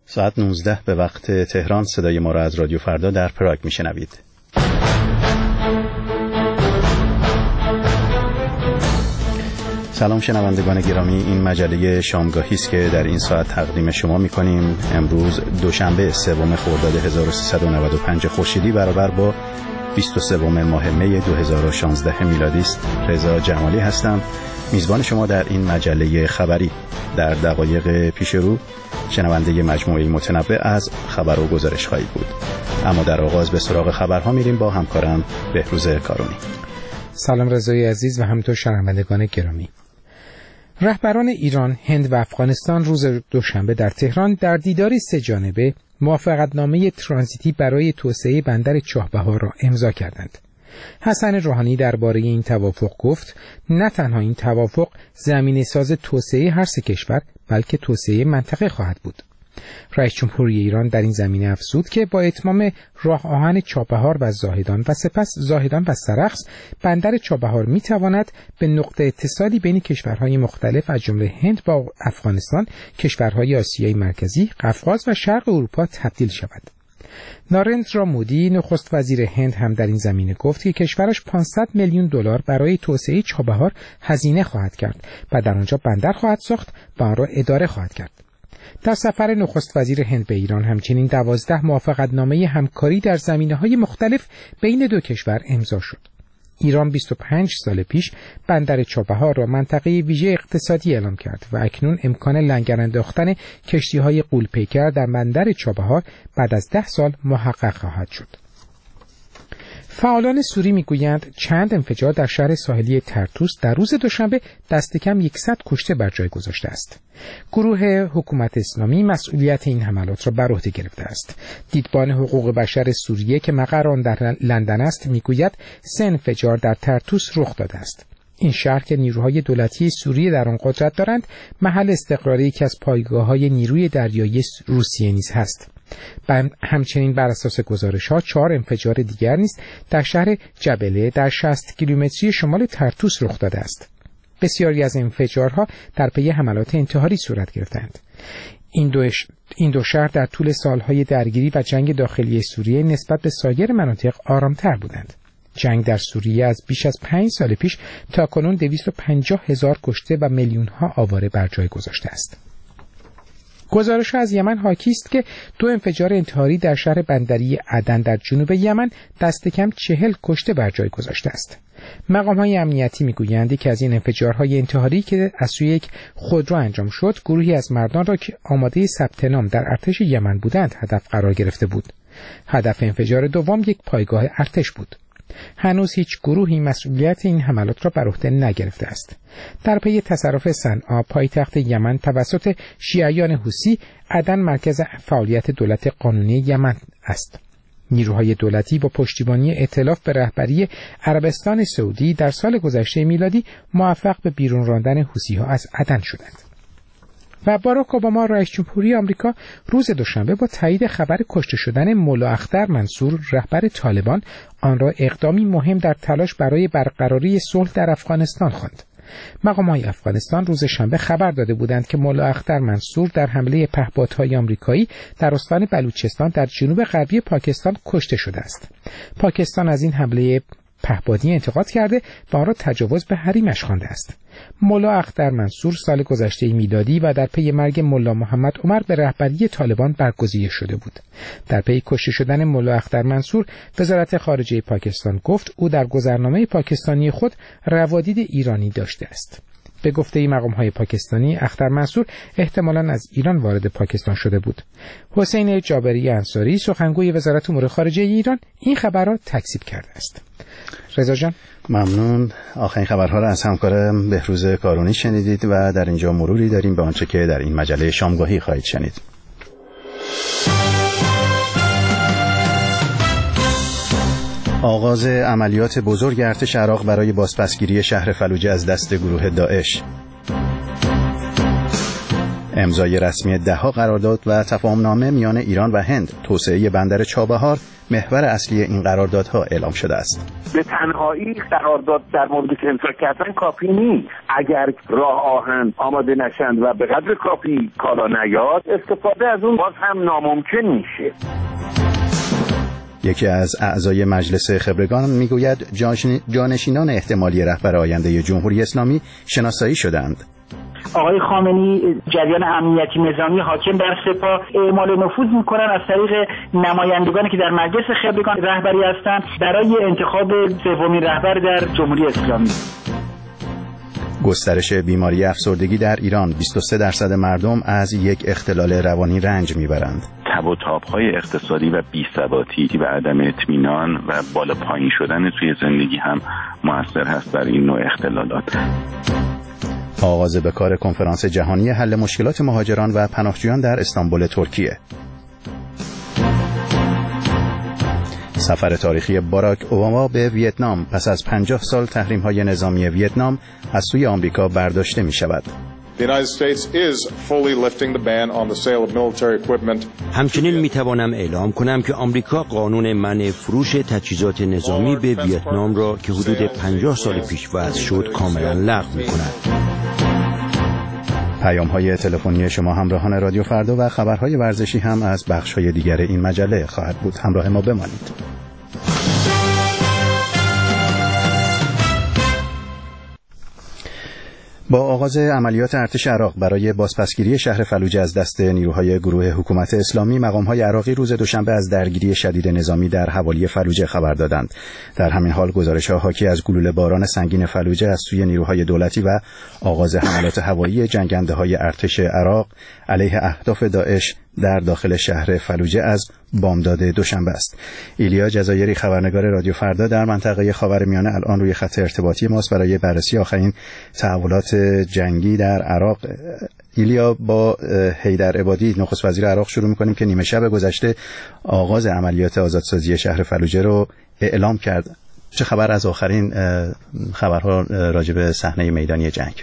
ساعت 19 به وقت تهران صدای ما را از رادیو فردا در پراگ میشنوید. سلام شنوندگان گرامی، این مجله شامگاهی است که در این ساعت تقدیم شما می‌کنیم. امروز دوشنبه 3 خرداد 1395 خورشیدی برابر با 23 ماه می 2016 میلادی است. رضا جمالی هستم، میزبان شما در این مجله خبری. در دقایق پیش رو شنونده مجموعه متنوع از خبر و گزارش خواهید بود. اما در آغاز به سراغ خبرها میریم با همکارم بهروز کارونی. سلام رضای عزیز و همینطور شنوندگان گرامی. رهبران ایران، هند و افغانستان روز دوشنبه در تهران در دیداری 3 جانبه موافقتنامه ترانزیتی برای توسعه بندر چابهار را امضا کردند. حسن روحانی درباره این توافق گفت نه تنها این توافق زمینه ساز توسعه هر سه کشور بلکه توسعه منطقه خواهد بود. رئیس جمهوری ایران در این زمینه افزود که با اتمام راه آهن چابهار و زاهدان و سپس زاهدان و سرخس، بندر چابهار میتواند به نقطه اتصالی بین کشورهای مختلف از جمله هند و افغانستان، کشورهای آسیای مرکزی، قفقاز و شرق اروپا تبدیل شود. نارندرا مودی نخست وزیر هند هم در این زمینه گفت که کشورش 500 میلیون دلار برای توسعه چابهار هزینه خواهد کرد و در آنجا بندر خواهد ساخت و آن را اداره خواهد کرد. در سفر نخست وزیر هند به ایران همچنین 12 موافقتنامه همکاری در زمینه‌های مختلف بین دو کشور امضا شد. ایران 25 سال پیش بندر چابهار را منطقه ویژه اقتصادی اعلام کرد و اکنون امکان لنگر انداختن کشتی‌های غول‌پیکر در بندر چابهار بعد از 10 سال محقق خواهد شد. فعالان سوری میگویند چند انفجار در شهر ساحلی طرطوس در روز دوشنبه دست کم 100 کشته بر جای گذاشته است. گروه حکومت اسلامی مسئولیت این حملات را بر عهده گرفته است. دیدبان حقوق بشر سوریه که مقر آن در لندن است میگوید 3 انفجار در طرطوس رخ داده است. این شهر که نیروهای دولتی سوریه در آن قدرت دارند، محل استقرار یکی از پایگاه‌های نیروی دریایی روسیه نیز هست. همچنین بر اساس گزارش‌ها 4 انفجار دیگر نیز در شهر جبله در 60 کیلومتری شمال طرطوس رخ داده است. بسیاری از انفجارها در پی حملات انتحاری صورت گرفتند. این دو شهر در طول سالهای درگیری و جنگ داخلی سوریه نسبت به سایر مناطق آرامتر بودند. جنگ در سوریه از بیش از 5 سال پیش تاکنون 250,000 کشته و میلیون‌ها آواره بر جای گذاشته است. گزارش از یمن حاکی است که 2 انفجار انتحاری در شهر بندری عدن در جنوب یمن دست کم 40 کشته بر جای گذاشته است. مقام‌های امنیتی می‌گویند که از این انفجارهای انتحاری که از سوی یک خودرو انجام شد، گروهی از مردان را که آماده ثبت نام در ارتش یمن بودند هدف قرار گرفته بود. هدف انفجار دوم یک پایگاه ارتش بود. هنوز هیچ گروهی مسئولیت این حملات را بر عهده نگرفته است. در پی تصرف صنعا پایتخت یمن توسط شیعیان حوثی، عدن مرکز فعالیت دولت قانونی یمن است. نیروهای دولتی با پشتیبانی ائتلاف به رهبری عربستان سعودی در سال گذشته میلادی موفق به بیرون راندن حوثی‌ها از عدن شدند. و باراک اوباما رئیس جمهوری آمریکا روز دوشنبه با تایید خبر کشته شدن مولا اختر منصور رهبر طالبان آن را اقدامی مهم در تلاش برای برقراری صلح در افغانستان خواند. مقامات افغانستان روز شنبه خبر داده بودند که مولا اختر منصور در حمله پهپادهای آمریکایی در استان بلوچستان در جنوب غربی پاکستان کشته شده است. پاکستان از این حمله پهپادی انتقاد کرده و آن را تجاوز به حریمش خوانده است. مولا اختر منصور سال گذشته میلادی و در پی مرگ مولا محمد عمر به رهبری طالبان برگزیده شده بود. در پی کشته شدن مولا اختر منصور، وزارت خارجه پاکستان گفت او در گذرنامه پاکستانی خود روادید ایرانی داشته است. به گفته مقام‌های پاکستانی، اختر منصور احتمالاً از ایران وارد پاکستان شده بود. حسین جابری انصاری، سخنگوی وزارت امور خارجه ایران، این خبر را تکذیب کرده است. رضا جان، ممنون. آخرین خبرها را از همکارم بهروز کارونی شنیدید و در اینجا مروری داریم به آنچه که در این مجله شامگاهی خواهید شنید. آغاز عملیات بزرگ ارتش عراق برای بازپسگیری شهر فلوجه از دست گروه داعش. امضای رسمی ده‌ها قرارداد و تفاهمنامه میان ایران و هند توسعه بندر چابهار محور اصلی این قراردادها اعلام شده است. به تنهایی قرارداد در مورد امضا کردن کافی نیست. اگر راه آهن آماده نشند و به قدر کافی کالا نیاد، استفاده از اون باز هم ناممکن میشه. یکی از اعضای مجلس خبرگان میگوید جانشینان احتمالی رهبر آینده جمهوری اسلامی شناسایی شدند. آقای خامنه‌ای جریان امنیتی نظامی حاکم بر سپاه اعمال نفوذ میکنن از طریق نمایندگانی که در مجلس خبرگان رهبری هستند برای انتخاب سومین رهبر در جمهوری اسلامی. گسترش بیماری افسردگی در ایران 23% مردم از یک اختلال روانی رنج میبرند. تب و تاب‌های اقتصادی و بی‌ثباتی و عدم اطمینان و بالا پایین شدن توی زندگی هم مؤثر هست بر این نوع اختلالات. آغاز به کار کنفرانس جهانی حل مشکلات مهاجران و پناهجویان در استانبول ترکیه. سفر تاریخی باراک اوباما به ویتنام پس از 50 سال تحریم‌های نظامی ویتنام از سوی آمریکا برداشته می‌شود. همچنین می‌توانم اعلام کنم که آمریکا قانون منع فروش تجهیزات نظامی به ویتنام را که حدود 50 سال پیش وضع شد کاملا لغو می‌کند. پیام‌های تلفنی شما همراهان رادیو فردا و خبرهای ورزشی هم از بخش‌های دیگر این مجله خواهد بود. همراه ما بمانید. با آغاز عملیات ارتش عراق برای بازپسگیری شهر فلوجه از دست نیروهای گروه حکومت اسلامی، مقام‌های عراقی روز دوشنبه از درگیری شدید نظامی در حوالی فلوجه خبر دادند. در همین حال گزارش‌ها حاکی از گلوله باران سنگین فلوجه از سوی نیروهای دولتی و آغاز حملات هوایی جنگنده‌های ارتش عراق علیه اهداف داعش در داخل شهر فلوجه از بامداد دوشنبه است. ایلیا جزایری خبرنگار رادیو فردا در منطقه خاورمیانه الان روی خط ارتباطی ماست برای بررسی آخرین تحولات جنگی در عراق. ایلیا، با حیدر عبادی نخست وزیر عراق شروع می‌کنیم که نیمه شب گذشته آغاز عملیات آزادسازی شهر فلوجه رو اعلام کرد. چه خبر از آخرین خبرها راجع به صحنه میدانی جنگ؟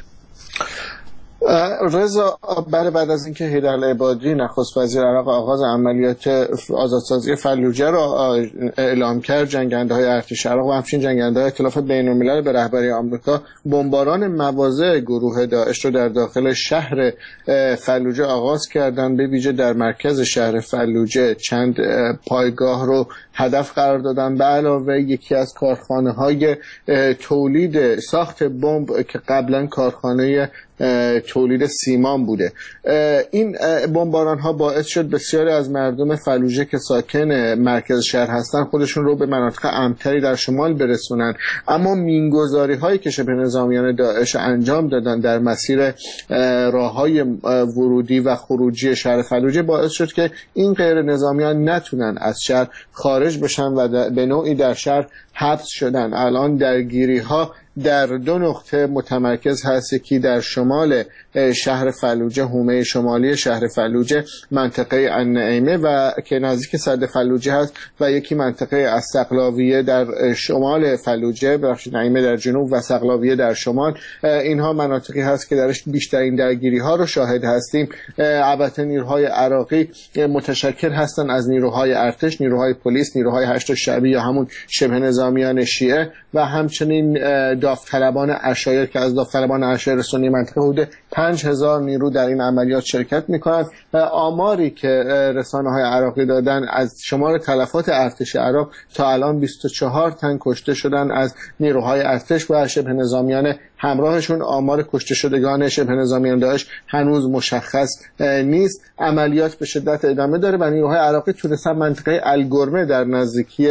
رضا، بعد از اینکه حیدر عبادی نخست وزیر عراق آغاز عملیات آزادسازی فلوجه را اعلام کرد، جنگنده‌های ارتش عراق و همچنین جنگنده‌های ائتلاف بین‌الملل به رهبری آمریکا بمباران مواضع گروه داعش را در داخل شهر فلوجه آغاز کردند. به ویژه در مرکز شهر فلوجه چند پایگاه رو هدف قرار دادن. به علاوه یکی از کارخانه‌های تولید ساخت بمب که قبلا کارخانه تولید سیمان بوده. این بمباران ها باعث شد بسیاری از مردم فلوجه که ساکن مرکز شهر هستن خودشون رو به مناطق امن‌تری در شمال برسونن، اما مینگذاری هایی که شبه نظامیان داعش انجام دادن در مسیر راههای ورودی و خروجی شهر فلوجه باعث شد که این غیر نظامیان نتونن از شهر خارج بشن و به نوعی در شهر حبس شدن. الان درگیری ها در دو نقطه متمرکز هست، یکی در شمال شهر فلوجه، حومه شمالی شهر فلوجه، منطقه النعیمه و که نزدیک سد فلوجه هست، و یکی منطقه السقلاویه در شمال فلوجه، بخش نعیمه در جنوب و سقلاویه در شمال. اینها مناطقی هست که درش بیشترین درگیری ها رو شاهد هستیم. البته نیروهای عراقی متشکل هستند از نیروهای ارتش، نیروهای پلیس، نیروهای هشت شعبی یا همون شبه نظامیان شیعه و همچنین داوطلبان عشایر که از داوطلبان عشایر سنی منطقه حدود 5000 نیرو در این عملیات شرکت می‌کنند. آماری که رسانه‌های عراقی دادن از شمار تلفات ارتش عراق تا الان 24 تن کشته شدن از نیروهای ارتش و شبه نظامیان همراهشون. آمار کشته شدگان شبه نظامیان داعش هنوز مشخص نیست. عملیات به شدت ادامه داره و نیروهای عراقی تونستن منطقه الگرمه در نزدیکی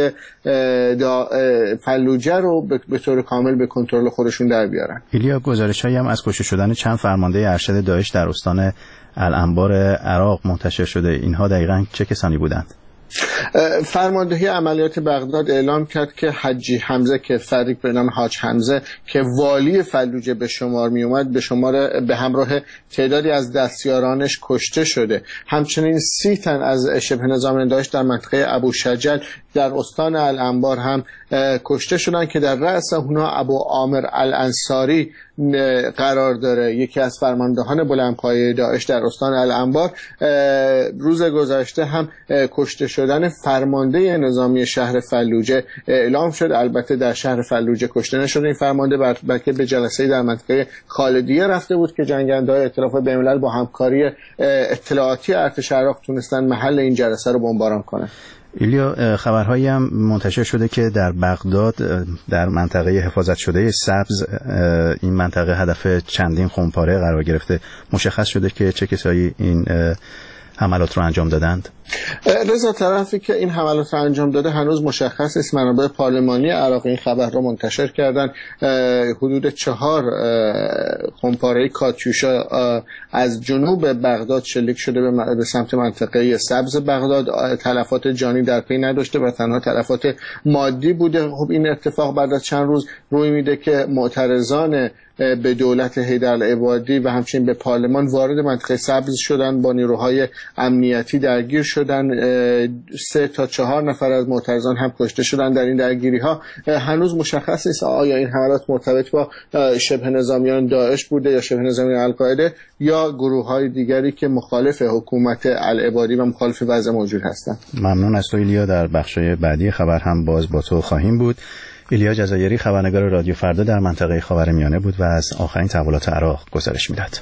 فلوجه رو به طور کامل به کنترل خودشون در بیارن. ایلیا، گزارش‌هایی هم از کشته شدن چند فرمانده ارشد داعش در استان الانبار عراق منتشر شده. اینها دقیقاً چه کسانی بودند؟ فرماندهی عملیات بغداد اعلام کرد که حجی حمزه که فریق به نام حاج حمزه که والی فلوجه به شمار می اومد به همراه تعدادی از دستیارانش کشته شده. همچنین 30 تن از شبه نظامیان داعش در منطقه ابوشجل در استان الانبار هم کشته شدن که در رأس اونها ابو عامر الانصاری قرار داره، یکی از فرماندهان بلندپایه داعش در استان الانبار. روز گذشته هم کشته شدن فرمانده نظامی شهر فلوجه اعلام شد. البته در شهر فلوجه کشته نشد این فرمانده، بلکه به جلسه‌ای در منطقه خالدیه رفته بود که جنگنده‌های ائتلاف بین‌الملل با همکاری اطلاعاتی ارتش عراق تونستن محل این جلسه رو بمباران کنن. ایلیا، خبرهایی هم منتشر شده که در بغداد در منطقه حفاظت شده سبز، این منطقه هدف چندین خمپاره قرار گرفته. مشخص شده که چه کسایی این حملات رو انجام دادند؟ رضا، طرفی که این حملات رو انجام داده هنوز مشخص نیست. منابع پارلمانی عراق این خبر رو منتشر کردن. حدود 4 خمپاره کاتیوشا از جنوب بغداد شلیک شده به سمت منطقه سبز بغداد. تلفات جانی در پی نداشته و تنها تلفات مادی بوده. خب این اتفاق بعد از چند روز روی میده که معترضان به دولت حیدرالعبادی و همچنین به پارلمان وارد منطقه سبز شدن، با نیروهای امنیتی درگیر شدن. 3 تا 4 نفر از معترضان هم کشته شدن در این درگیری ها. هنوز مشخص نیست آیا این حملات مرتبط با شبه نظامیان داعش بوده یا شبه نظامیان القاعده یا گروه های دیگری که مخالف حکومت العبادی و مخالف وضع موجود هستند. ممنون از تو ایلیا. در بخش‌های بعدی خبر هم باز با تو خواهیم بود. ایلیا جزایری، خبرنگار رادیو فردا در منطقه خاورمیانه بود و از آخرین تحولات عراق گزارش می‌داد.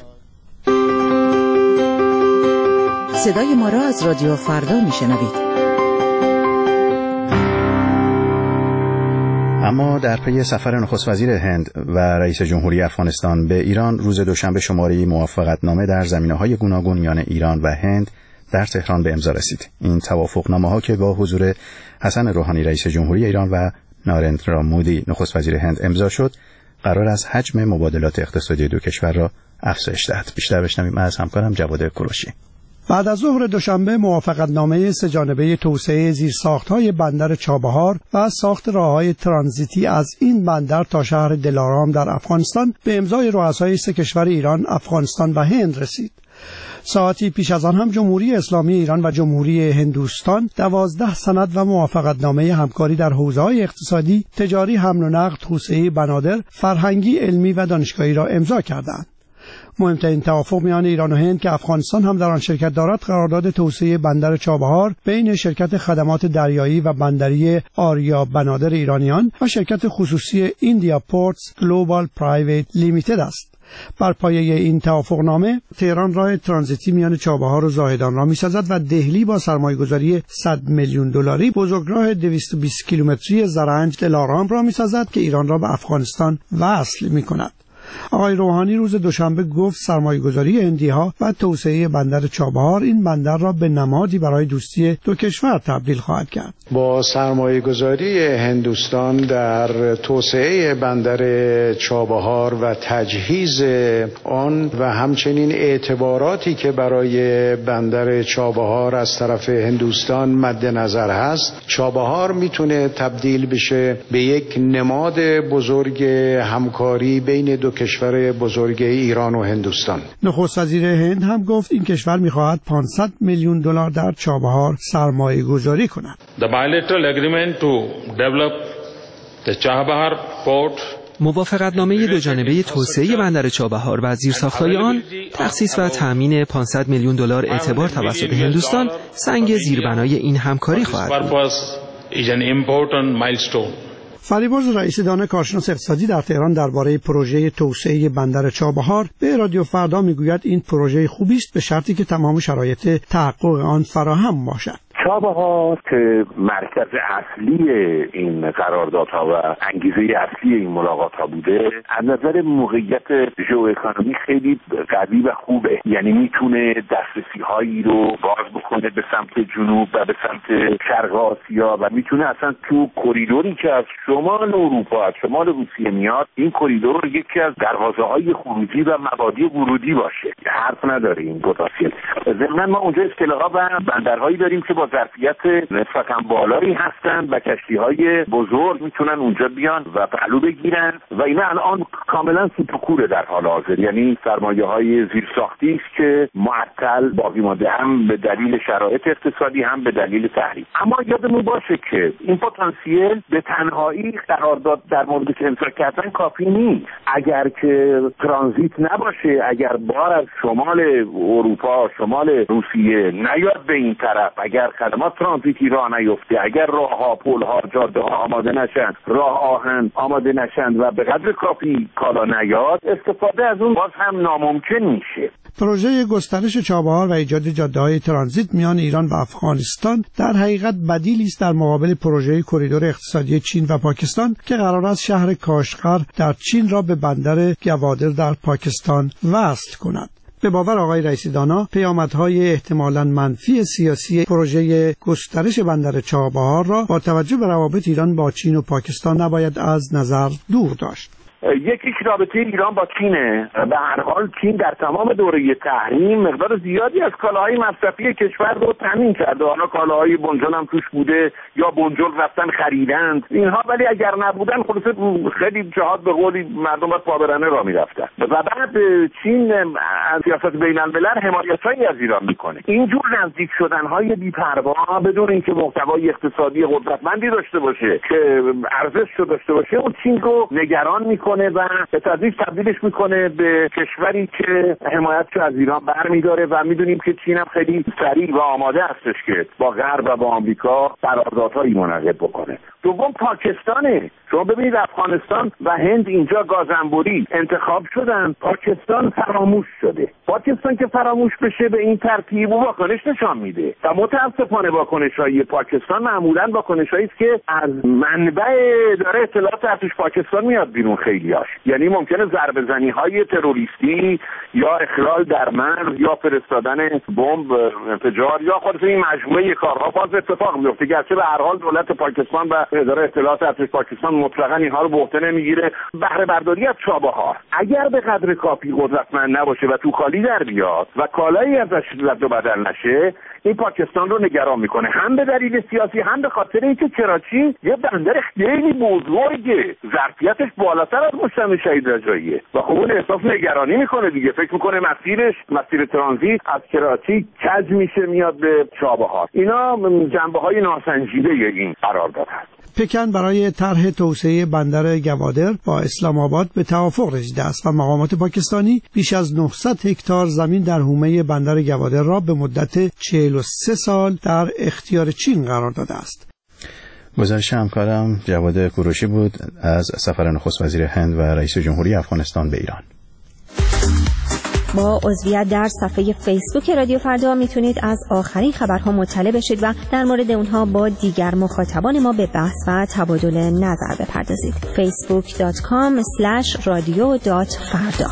صدای ما را از رادیو فردا میشنوید. اما در پی سفر نخست وزیر هند و رئیس جمهوری افغانستان به ایران، روز دوشنبه شماره موافقتنامه در زمینه‌های گوناگون میان ایران و هند در تهران به امضا رسید. این توافقنامه‌ها که با حضور حسن روحانی رئیس جمهوری ایران و نارندرا مودی نخست وزیر هند امضا شد، قرار است حجم مبادلات اقتصادی دو کشور را افزایش دهد. بیشتر بشنویم از همکارم جواد کروشی. بعد از ظهر دوشنبه موافقتنامه سه‌جانبه توسعه زیرساخت‌های بندر چابهار و ساخت راه‌های ترانزیتی از این بندر تا شهر دلارام در افغانستان به امضای رؤسای 3 کشور ایران، افغانستان و هند رسید. ساعتی پیش از آن هم جمهوری اسلامی ایران و جمهوری هندوستان 12 سند و موافقتنامه همکاری در حوزه‌های اقتصادی، تجاری، حمل و نقل، توسعه بنادر، فرهنگی، علمی و دانشگاهی را امضا کردند. مهمترین توافق میان ایران و هند که افغانستان هم در آن شرکت دارد، قرارداد توسعه بندر چابهار بین شرکت خدمات دریایی و بندری آریا بنادر ایرانیان و شرکت خصوصی ایندیا پورتس گلوبال پرایویت لیمیتد است. بر پایه این توافقنامه تهران راه ترانزیتی میان چابهار و زاهدان را می‌سازد و دهلی با سرمایه‌گذاری 100 میلیون دلاری بزرگراه 220 کیلومتری زرنج دلارام را می‌سازد که ایران را به افغانستان وصل می‌کند. آقای روحانی روز دوشنبه گفت سرمایه‌گذاری هندی‌ها و توسعه بندر چابهار این بندر را به نمادی برای دوستی دو کشور تبدیل خواهد کرد. با سرمایه‌گذاری هندوستان در توسعه بندر چابهار و تجهیز آن و همچنین اعتباراتی که برای بندر چابهار از طرف هندوستان مد نظر هست، چابهار میتونه تبدیل بشه به یک نماد بزرگ همکاری بین دو کشور بزرگ ایران و هندوستان. نخست وزیر هند هم گفت این کشور می‌خواهد 500 میلیون دلار در چابهار سرمایه‌گذاری کند. The bilateral agreement to develop the Chabahar port موافقتنامه دوجانبه توسعه بندر چابهار و زیرساخت‌های آن، تخصیص و تأمین 500 میلیون دلار اعتبار توسط هندوستان سنگ زیربنای این همکاری خواهد بود. فریبرز رئیس دانه کارشناس اقتصادی در تهران درباره پروژه توسعه بندر چابهار به رادیو فردا میگوید این پروژه خوبی است به شرطی که تمام شرایط تحقق آن فراهم باشد. چابهار که مرکز اصلی این قراردادها و انگیزه اصلی این ملاقات‌ها بوده، از نظر موقعیت ژئواکونومی خیلی قوی و خوبه. یعنی میتونه دسترسی‌هایی رو باز بکنه به سمت جنوب و به سمت شرق آسیا و میتونه اصلا تو کریدوری که از شمال اروپا، از شمال روسیه میاد، این کریدور یکی از دروازه‌های خروجی و مبادی ورودی باشه. حرف نداره این پتانسیل. ضمن ما اونجا اصطلاحا و بندرهایی داریم که با ظرفیت نسبتاً بالایی هستن و کشتی‌های بزرگ میتونن اونجا بیان و پهلو بگیرن و اینا الان کاملا سوپکوره در حال حاضر، یعنی سرمایه‌های زیرساختی است که معطل باقی مانده، هم به دلیل شرایط اقتصادی هم به دلیل تحریم. اما یادمون باشه که این پتانسیل به تنهایی قرارداد در مورد که امضا کردن کافی نیست. اگر که ترانزیت نباشه، اگر بار از شمال اروپا، شمال روسیه نیاد به این طرف، اگر خدمات ترانزیتی راه نیفته، اگر راه‌ها، پل‌ها، جاده‌ها آماده نشن، راه آهن آماده نشن و به قدر کافی کالا نیاد، استفاده از اون باز هم ناممکن میشه. پروژه گسترش چابهار و ایجاد جاده‌های ترانزیت میان ایران و افغانستان در حقیقت بدیلی است در مقابل پروژه کریدور اقتصادی چین و پاکستان که قرار است شهر کاشغر در چین را به بندر گوادر در پاکستان وصل کند. به باور آقای رئیسی دانا، پیامدهای احتمالاً منفی سیاسی پروژه گسترش بندر چابهار را با توجه به روابط ایران با چین و پاکستان نباید از نظر دور داشت. یکیش رابطه ایران با چینه. به هر حال چین در تمام دوره تحریم مقدار زیادی از کالاهای مصرفی کشور رو تامین کرده. حالا کالاهای بنجل هم توش بوده یا بنجل رفتن خریدند اینها، ولی اگر نبودن خلاص خیلی جهات به قولی مردم باید پابرنه را میرفتن. و بعد چین از سیاست بین الملل حمایتایی از ایران میکنه. اینجور نزدیک شدنهای بی‌پروا بدون اینکه محتوای اقتصادی قدرتمندی داشته باشه که ارزش رو داشته باشه، اون چین رو نگران میکنه و به تدریج تبدیلش میکنه به کشوری که حمایتش از ایران برمیداره و میدونیم که چین هم خیلی سریع و آماده هستش که با غرب و با آمریکا قراردادهایی منعقد بکنه. دوم پاکستانه. شما ببینید افغانستان و هند اینجا گازانبوری انتخاب شدن، پاکستان فراموش شده. پاکستان که فراموش بشه به این ترتیب و واکنش نشان میده و متاسفانه واکنش‌های پاکستان معمولاً واکنش‌هایی است که از منبع اداره اطلاعات ارتش پاکستان میاد بیرون. خیلیاش یعنی ممکنه ضربه‌زنی‌های تروریستی یا اخلال در مرز یا فرستادن بمب انفجار یا خود این مجموعه کارها باز اتفاق میفته، گرچه به هر حال دولت پاکستان و اداره اطلاعات ارتش پاکستان مطلقاً اینها رو به عهده نمیگیره. بهره برداری از چابهار اگر به قدر کافی قدرتمند نباشه و تو خالی در بیاد و کالایی ازش رد و بدل نشه، این پاکستان رو نگران میکنه، هم به دلیل سیاسی هم به خاطر اینکه کراچی یه بندر خیلی بزرگه، ظرفیتش بالاتر از مجتمع شهید رجاییه و خب اون احساس نگرانی میکنه دیگه. فکر میکنه مسیر ترانزیت از کراچی کج میشه میاد به چابهار. اینا جنبه‌های ناسنجیده این قرارداد هست. پکن برای طرح توسعه بندر گوادر با اسلام آباد به توافق رسیده است و مقامات پاکستانی بیش از 900 هکتار زمین در حومه بندر گوادر را به مدت 43 سال در اختیار چین قرار داده است. گزارش همکارم جواد کوروشی بود از سفر نخست وزیر هند و رئیس جمهوری افغانستان به ایران. با عضویت در صفحه فیسبوک رادیو فردا میتونید از آخرین خبرها مطلع بشید و در مورد اونها با دیگر مخاطبان ما به بحث و تبادل نظر بپردازید. facebook.com/radio.farda.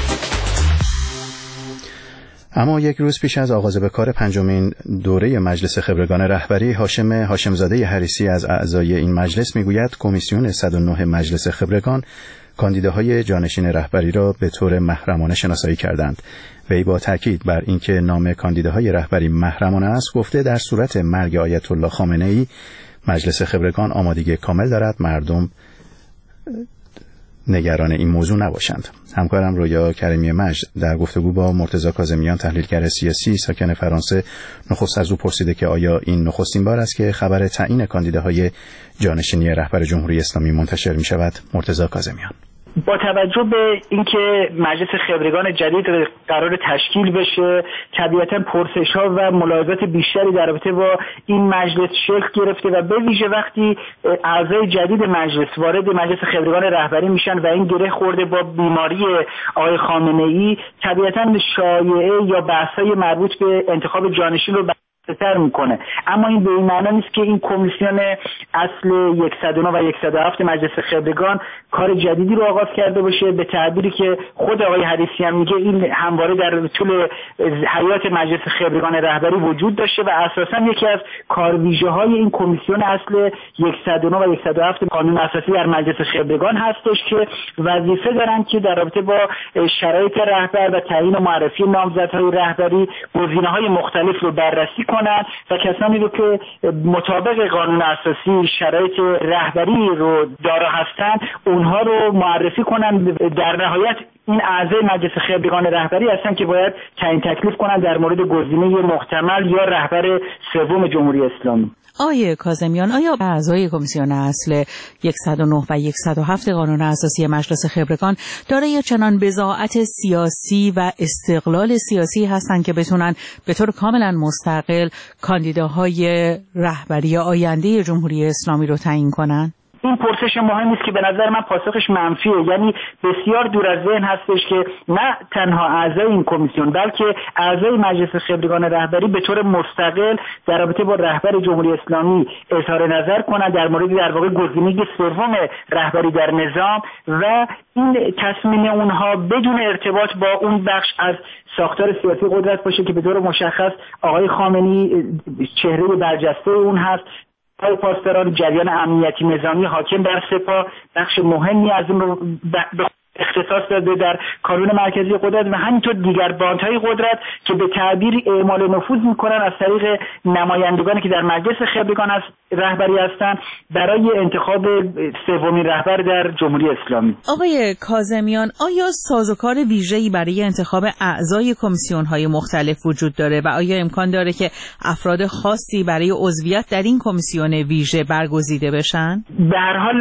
اما یک روز پیش از آغاز به کار پنجمین دوره مجلس خبرگان رهبری، هاشمزاده حریصی از اعضای این مجلس میگوید کمیسیون 109 مجلس خبرگان کاندیداهای جانشین رهبری را به طور محرمانه شناسایی کردند. وی با تاکید بر اینکه نام کاندیداهای رهبری محرمانه است گفته در صورت مرگ آیت الله خامنه‌ای مجلس خبرگان آمادگی کامل دارد مردم نگران این موضوع نباشند. همکارم رویا کریمی مجد در گفتگو با مرتضی کاظمیان تحلیلگر سیاسی ساکن فرانسه نخست از او پرسیده که آیا این نخستین بار است که خبر تعیین کاندیداهای جانشینی رهبر جمهوری اسلامی منتشر می شود؟ مرتضی کاظمیان: با توجه به اینکه مجلس خبرگان جدید قرار تشکیل بشه، طبیعتا پرسش‌ها و ملاحظات بیشتری در رابطه با این مجلس شکل گرفته و به ویژه وقتی اعضای جدید مجلس وارد مجلس خبرگان رهبری میشن و این گره خورده با بیماری آقای خامنه‌ای، طبیعتا شایعه یا بحث‌های مربوط به انتخاب جانشین رو تر میکنه. اما این به این معنی نیست که این کمیسیون اصل 109 و 107 مجلس خبرگان کار جدیدی رو آغاز کرده باشه. به تعبیری که خود آقای حریصی هم میگه، این همواره در طول حیات مجلس خبرگان رهبری وجود داشته و اساسا یکی از کارویژه‌های این کمیسیون اصل 109 و 107 قانون اساسی در مجلس خبرگان هستش که وظیفه دارن که در رابطه با شرایط رهبر و تعیین و معرفی نامزدهای رهبری گزینه‌های مختلف رو بررسی کنن کنند و کسانی رو که مطابق قانون اساسی شرایط رهبری رو دارا هستند اونها رو معرفی کنند. در نهایت این اعضای مجلس خبرگان رهبری هستن که باید تعیین تکلیف کنند در مورد گزینه محتمل یا رهبر سوم جمهوری اسلامی. آقای کاظمیان، آیا اعضای کمیسیون اصل 109 و 107 قانون اساسی مجلس خبرگان دارای چنان بضاعت سیاسی و استقلال سیاسی هستند که بتونن به طور کاملا مستقل کاندیداهای رهبری آینده جمهوری اسلامی رو تعیین کنن؟ این پرسش مهمی است که به نظر من پاسخش منفیه، یعنی بسیار دور از ذهن هستش که نه تنها اعضای این کمیسیون بلکه اعضای مجلس خبرگان رهبری به طور مستقل در رابطه با رهبر جمهوری اسلامی اظهار نظر کنند در مورد در واقع گزینه سوم رهبری در نظام و این تصمیم اونها بدون ارتباط با اون بخش از ساختار سیاسی قدرت باشه که به طور مشخص آقای خامنه‌ای چهره برجسته اون هست. پاسداران جریان امنیتی نظامی حاکم بر سپاه بخش مهمی از اون رو اختصاص داده در کانون مرکزی قدرت و همینطور دیگر باندهای قدرت که به تعبیر اعمال نفوذ میکنن از طریق نمایندگانی که در مجلس خبرگان رهبری هستند برای انتخاب سومین رهبر در جمهوری اسلامی. آقای کاظمیان، آیا سازوکار ویژه‌ای برای انتخاب اعضای کمیسیون‌های مختلف وجود داره و آیا امکان داره که افراد خاصی برای عضویت در این کمیسیون ویژه برگزیده بشن؟ به هر حال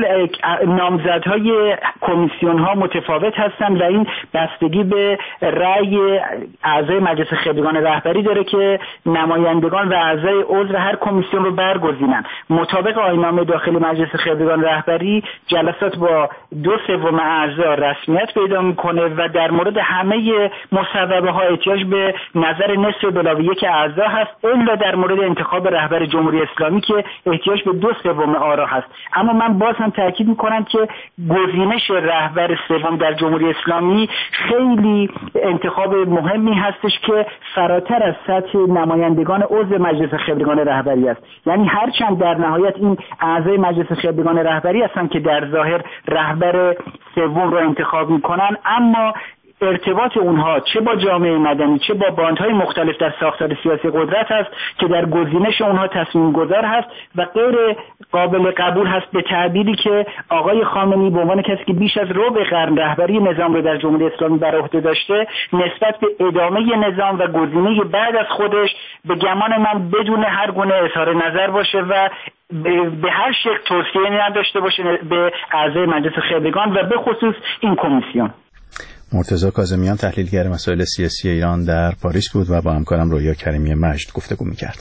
نامزدهای کمیسیون‌ها متفاوت هستند و این بستگی به رأی اعضای مجلس خبرگان رهبری داره که نمایندگان و اعضای عضو هر کمیسیون رو برگزینن. مطابق آیین‌نامه داخلی مجلس خبرگان رهبری جلسات با 2/3 اعضا رسمیت پیدا میکنه و در مورد همه مصوبه ها احتیاج به نظر نصف علاوه 1 اعضا هست، الا در مورد انتخاب رهبر جمهوری اسلامی که احتیاج به 2/3 آرا هست. اما من باز هم تاکید میکنم که گزینش رهبر سوم در جمهوری اسلامی خیلی انتخاب مهمی هستش که فراتر از سطح نمایندگان عضو مجلس خبرگان رهبری است. یعنی هرچند در نهایت این اعضای مجلس خبرگان رهبری هستند که در ظاهر رهبر سوم رو انتخاب میکنن، اما ارتباط اونها چه با جامعه مدنی چه با باندهای مختلف در ساختار سیاسی قدرت است که در گزینش اونها تصمیم گذار هست و غیر قابل قبول هست به تعبیری که آقای خامنه‌ای به عنوان کسی که بیش از ربع قرن رهبری نظام رو در جمهوری اسلامی بر عهده داشته نسبت به ادامه نظام و گزینه بعد از خودش به گمان من بدون هر گونه اظهار نظر باشه و به هر شکل توصیه نداشته باشه به اعضای مجلس خبرگان و به خصوص این کمیسیون. مرتضی کاظمیان، تحلیلگر مسائل سیاسی ایران، در پاریس بود و با همکارم رویا کریمی مجد گفتگو می‌کرد.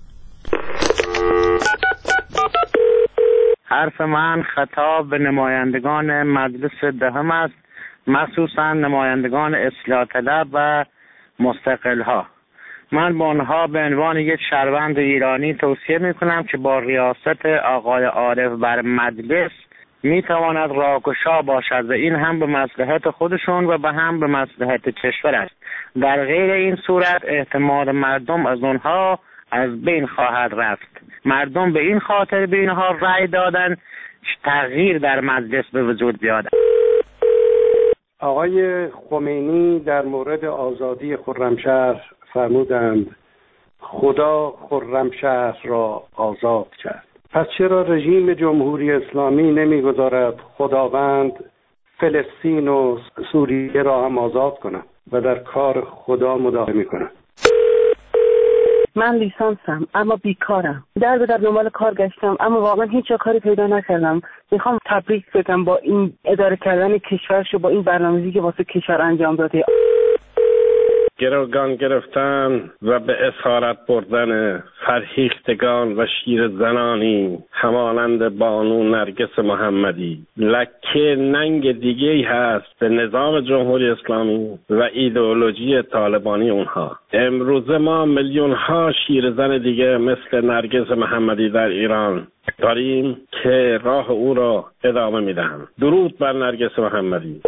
حرف من خطاب به نمایندگان مجلس دهم است، مخصوصا نمایندگان اصلاح طلب و مستقل‌ها. من به آنها به عنوان یک شهروند ایرانی توصیه می‌کنم که با ریاست آقای عارف بر مجلس میتواند راهگشا باشد و این هم به مصلحت خودشون و به هم به مصلحت کشور است. در غیر این صورت اعتماد مردم از اونها از بین خواهد رفت. مردم به این خاطر به اینها رأی دادن تغییر در مجلس به وجود بیاد. آقای خمینی در مورد آزادی خرمشهر فرمودند خدا خرمشهر را آزاد کرد. پس چرا رژیم جمهوری اسلامی نمیگذارد خداوند فلسطین و سوریه را هم آزاد کند و در کار خدا مداخله می‌کند؟ من لیسانسم اما بیکارم. در به در دنبال کار گشتم اما واقعا هیچ کاری پیدا نکردم. میخوام تبریک بگم با این اداره کردن کشورش و با این برنامه‌ریزی که واسه کشور انجام داده. گروگان گرفتن و به اسارت بردن فرهیختگان و شیر زنانی همانند بانو نرگس محمدی لکه ننگ دیگه‌ای هست به نظام جمهوری اسلامی و ایدئولوژی طالبانی اونها. امروز ما میلیون‌ها شیر زن دیگه مثل نرگس محمدی در ایران داریم که راه او را ادامه میدن. درود بر نرگس محمدی.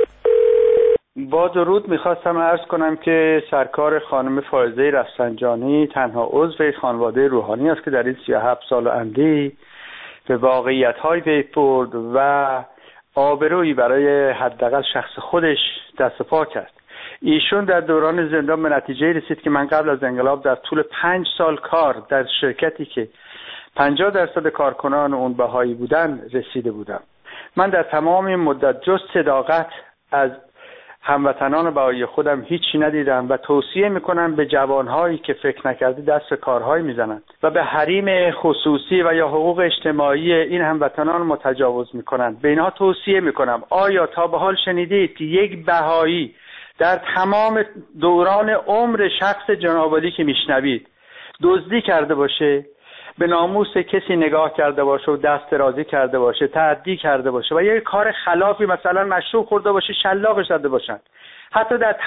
با درود میخواستم عرض کنم که سرکار خانم فائزه رفسنجانی تنها عضو خانواده روحانی است که در این 37 سال و اندی به واقعیت‌های پی برد و آبرویی برای حداقل شخص خودش دست پا کرد. ایشون در دوران زندان به نتیجه رسید که من قبل از انقلاب در طول 5 سال کار در شرکتی که 50% کارکنان اون بهایی بودن رسیده بودم. من در تمام این مدت جز صداقت از هموطنان بهایی خودم هیچی ندیدم و توصیه میکنم به جوانهایی که فکر نکردی دست کارهایی میزنند و به حریم خصوصی و یا حقوق اجتماعی این هموطنان متجاوز میکنند. به اینها توصیه میکنم آیا تا به حال شنیدید که یک بهایی در تمام دوران عمر شخص جناب عالی که میشنوید دزدی کرده باشه، به ناموس کسی نگاه کرده باشه و دست درازی کرده باشه، تعدی کرده باشه و یک کار خلافی مثلا مشروب خورده باشه شلاقش زده باشن؟ حتی در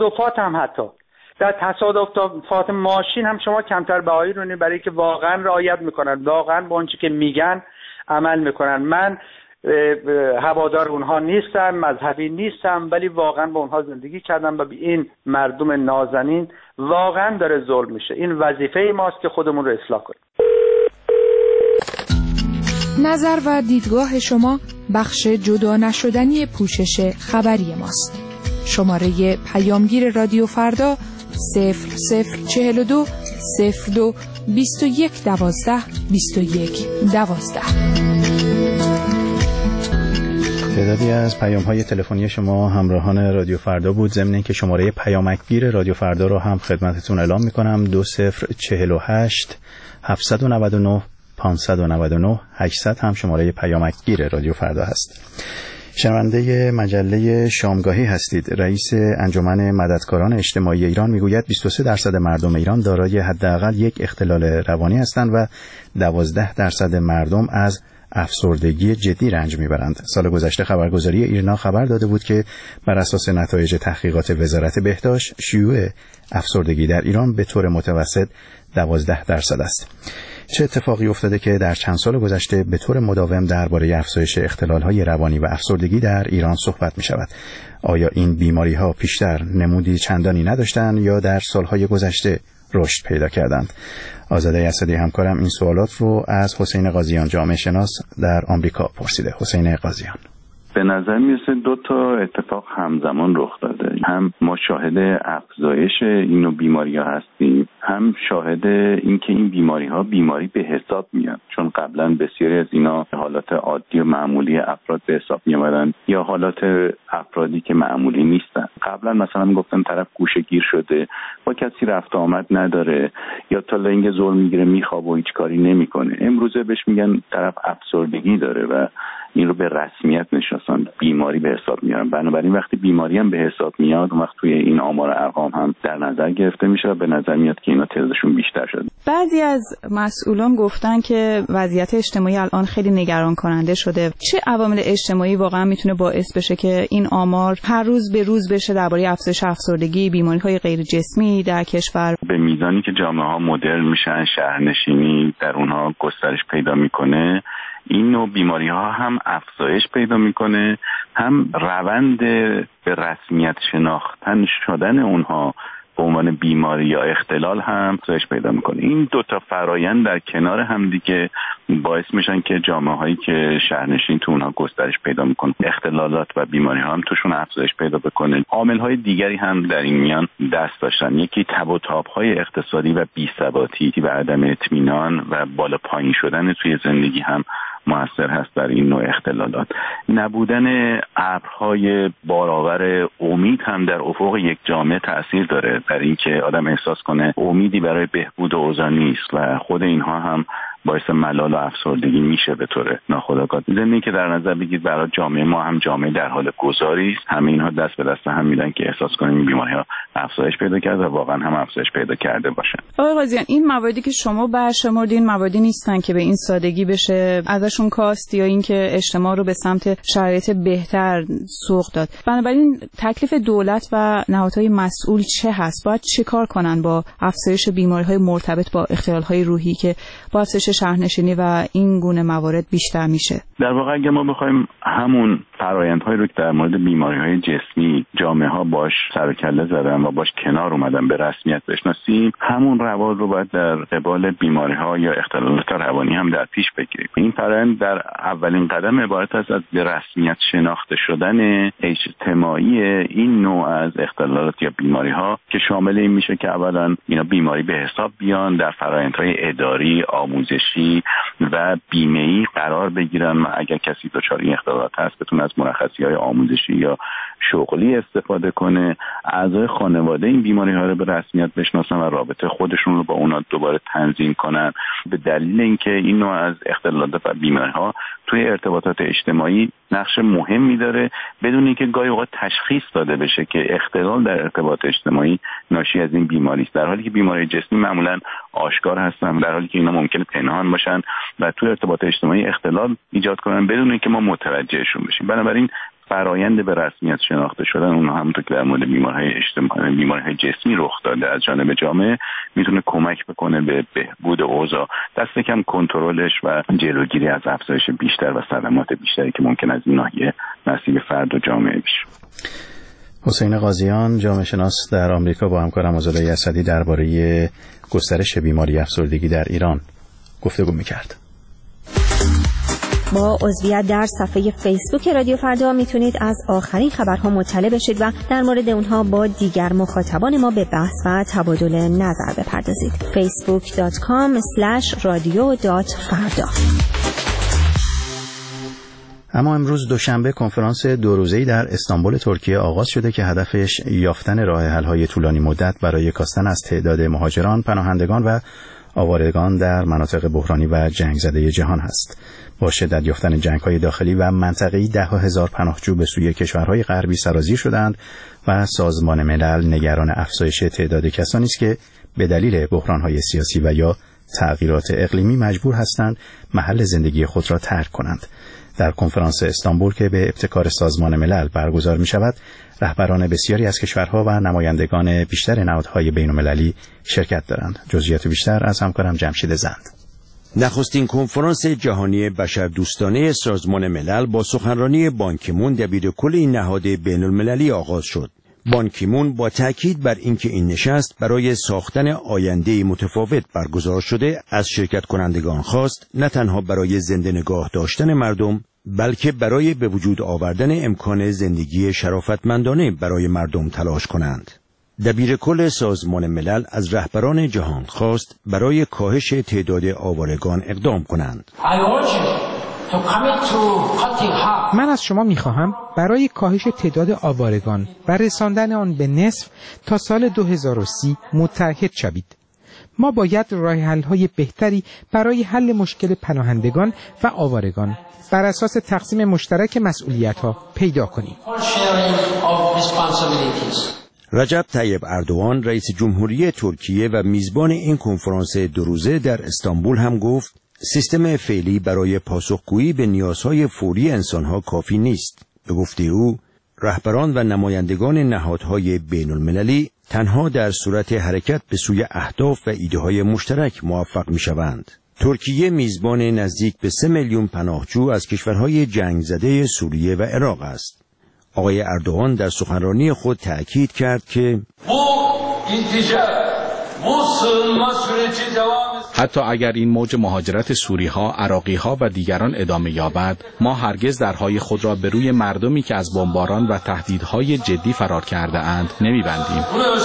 تصادفات ماشین هم شما کمتر بهایی رو نید، برای که واقعا رعایت میکنن، واقعا با آنچه که میگن عمل میکنن. من هوادار اونها نیستم، مذهبی نیستم، ولی واقعا با اونها زندگی کردم و به این مردم نازنین واقعا داره ظلم میشه. این وظیفه ماست که خودمون رو اصلاح کنیم. نظر و دیدگاه شما بخش جدا نشدنی پوشش خبری ماست. شماره پیامگیر رادیو فردا 0042 02 21 12 21 12. تعدادی از پیام‌های تلفنی شما همراهان رادیو فردا بود. ضمن اینکه شماره پیامکگیر رادیو فردا رو هم خدمتتون اعلام می‌کنم 2048 799 599 800 هم شماره پیامکگیر رادیو فردا هست. شنونده مجله شامگاهی هستید. رئیس انجمن مددکاران اجتماعی ایران میگوید 23% مردم ایران دارای حداقل یک اختلال روانی هستند و 12% مردم از افسردگی جدی رنج میبرند. سال گذشته خبرگزاری ایرنا خبر داده بود که بر اساس نتایج تحقیقات وزارت بهداشت شیوع افسردگی در ایران به طور متوسط 12% است. چه اتفاقی افتاده که در چند سال گذشته به طور مداوم درباره افزایش اختلال‌های روانی و افسردگی در ایران صحبت می‌شود؟ آیا این بیماری‌ها پیشتر نمودی چندانی نداشتند یا در سال‌های گذشته رشد پیدا کردند؟ آزاده اسدی همکارم این سوالات رو از حسین قاضیان جامعه شناس در آمریکا پرسیده. حسین قاضیان: به نظر میرسه 2 اتفاق همزمان رخ داده. هم ما شاهد افزایش این نوع بیماری‌ها هستیم، هم شاهد این که این بیماری‌ها بیماری به حساب میاد، چون قبلا بسیاری از اینا حالات عادی و معمولی افراد به حساب میآمدن یا حالات افرادی که معمولی نیستن. قبلا مثلا میگفتن طرف گوشه‌گیر شده، با کسی رفت آمد نداره یا تا لنگ زور میگیره میخوابه و هیچ کاری نمیکنه. امروزه بهش میگن طرف افسردگی داره و این رو به رسمیت نشناسن، بیماری به حساب میارن. بنابراین وقتی بیماری هم به حساب میاد اون وقت توی این آمار ارقام هم در نظر گرفته میشه و به نظر میاد که اینا تعدادشون بیشتر شده. بعضی از مسئولان گفتن که وضعیت اجتماعی الان خیلی نگران کننده شده. چه عوامل اجتماعی واقعا میتونه باعث بشه که این آمار هر روز به روز بشه درباره افزایش افسردگی، بیماری‌های غیر جسمی در کشور؟ به میزانی که جامعه‌ها مدرن میشن، شهرنشینی در اونها گسترش پیدا میکنه، این نوع بیماری ها هم افزایش پیدا میکنه، هم روند به رسمیت شناختن شدن اونها به عنوان بیماری یا اختلال هم افزایش پیدا میکنه. این 2 فرآیند در کنار هم دیگه باعث میشن که جامعه هایی که شهرنشین تو اونها گسترش پیدا میکنه، اختلالات و بیماری ها هم توشون افزایش پیدا بکنه. عامل های دیگری هم در این میان دست داشتن. یکی تب و تاب های اقتصادی و بی‌ثباتی و عدم اطمینان و بالا پایین شدن توی زندگی هم مؤثر هست در این نوع اختلالات. نبودن ابرهای بارآور امید هم در افق یک جامعه تأثیر داره در اینکه آدم احساس کنه امیدی برای بهبود اوضاع نیست و خود اینها هم باعث ملال و افسردگی میشه به طور ناخودآگاه. ضمن که در نظر بگیرید برای جامعه ما هم جامعه در حال گذاری است، همه اینها دست به دست هم میدن که احساس کنیم این بیماری‌ها افزایش پیدا کرده و واقعا هم افزایش پیدا کرده باشن. آقای قاضیان، این مواردی که شما برشمردین مواردی نیستن که به این سادگی بشه ازشون کاست یا اینکه اجتماع رو به سمت شرایط بهتر سوق داد. بنابراین تکلیف دولت و نهادهای مسئول چه هست؟ باید چه کار کنن با افزایش بیماری‌های مرتبط با اختلال‌های روحی که با افزایش افزایش شهرنشینی و این گونه موارد بیشتر میشه؟ در واقع اگه ما بخوایم همون فرآیندهایی رو که در مورد بیماری‌های جسمی جامعه‌ها باش سر و کله زدن و باش کنار اومدن به رسمیت بشناسیم، همون روال رو باید در قبال بیماری‌ها یا اختلالات روانی هم در پیش بگیریم. این فرآیند در اولین قدم عبارت است از به رسمیت شناخته شدن اجتماعی این نوع از اختلالات یا بیماری‌ها که شامل این میشه که اولا اینا بیماری به حساب بیان، در فرآیندهای اداری، آموزشی و بیمه‌ای قرار بگیرن و اگر کسی دچار این اختلالات هست بتونه از مرخصی‌های آموزشی یا شغلی استفاده کنه. اعضای خانواده این بیماری‌ها رو به رسمیت بشناسن و رابطه خودشون رو با اونا دوباره تنظیم کنن، به دلیل اینکه این نوع از اختلالات و بیماری‌ها توی ارتباطات اجتماعی نقش مهمی داره بدون اینکه گاهی اوقات تشخیص داده بشه که اختلال در ارتباط اجتماعی ناشی از این بیماری است، در حالی که بیماری جسمی معمولاً آشکار هستن، در حالی که اینا ممکنه پنهان باشن و توی ارتباط اجتماعی اختلال ایجاد کنن بدون اینکه ما متوجهشون بشیم. بنابراین فرآیند به رسمیت شناخته شدن اونها همونطور که در مورد بیماری‌های اجتماعی، بیماری‌های جسمی رخ داده از جانب جامعه میتونه کمک بکنه به بهبود اوضاع، دست کم کنترلش و جلوگیری از افزایش بیشتر و صدمات بیشتری که ممکن از این ناحیه نصیب فرد و جامعه بشه. حسین قاضیان، جامعه شناس در آمریکا، با همکارم آزاده اسدی درباره گسترش بیماری افسردگی در ایران گفتگو می‌کرد. با عضویت در صفحه فیسبوک رادیو فردا میتونید از آخرین خبرها مطلع بشید و در مورد اونها با دیگر مخاطبان ما به بحث و تبادل نظر بپردازید. facebook.com/radio.farda. اما امروز دوشنبه کنفرانس 2 روزه‌ای در استانبول ترکیه آغاز شده که هدفش یافتن راه حل‌های طولانی مدت برای کاستن از تعداد مهاجران، پناهندگان و آوارگان در مناطق بحرانی و جنگ زده جهان است. با شدت یافتن جنگ‌های داخلی و منطقه‌ای ده‌ها هزار پناهجو به سوی کشورهای غربی سرازیر شدند و سازمان ملل نگران افزایش تعداد کسانی است که به دلیل بحران‌های سیاسی و یا تغییرات اقلیمی مجبور هستند محل زندگی خود را ترک کنند. در کنفرانس استانبول که به ابتکار سازمان ملل برگزار می شود، رهبران بسیاری از کشورها و نمایندگان بیشتر نهادهای بین‌المللی شرکت دارند. جزئیات بیشتر از همکارم جمشید زند. نخستین کنفرانس جهانی بشردوستانه سازمان ملل با سخنرانی بان کی مون دبیرکل این نهاد بین‌المللی آغاز شد. بان کی مون با تاکید بر اینکه این نشست برای ساختن آینده متفاوت برگزار شده از شرکت کنندگان خواست نه تنها برای زنده نگاه داشتن مردم بلکه برای به وجود آوردن امکان زندگی شرافتمندانه برای مردم تلاش کنند. دبیرکل سازمان ملل از رهبران جهان خواست برای کاهش تعداد آوارگان اقدام کنند. من از شما میخواهم برای کاهش تعداد آوارگان و رساندن آن به نصف تا سال 2030 متحد شوید. ما باید راه حل‌های بهتری برای حل مشکل پناهندگان و آوارگان بر اساس تقسیم مشترک مسئولیت‌ها پیدا کنیم. رجب طیب اردوغان رئیس جمهوری ترکیه و میزبان این کنفرانس 2 روزه در استانبول هم گفت سیستم فعلی برای پاسخگویی به نیازهای فوری انسانها کافی نیست. به گفته او رهبران و نمایندگان نهادهای بین‌المللی تنها در صورت حرکت به سوی اهداف و ایده‌های مشترک موفق می‌شوند. ترکیه میزبان نزدیک به 3 میلیون پناهجو از کشورهای جنگ زده سوریه و عراق است. آقای اردوغان در سخنرانی خود تأکید کرد که حتی اگر این موج مهاجرت سوری‌ها، عراقی‌ها و دیگران ادامه یابد، ما هرگز درهای خود را به روی مردمی که از بمباران و تهدیدهای جدی فرار کرده اند نمی‌بندیم.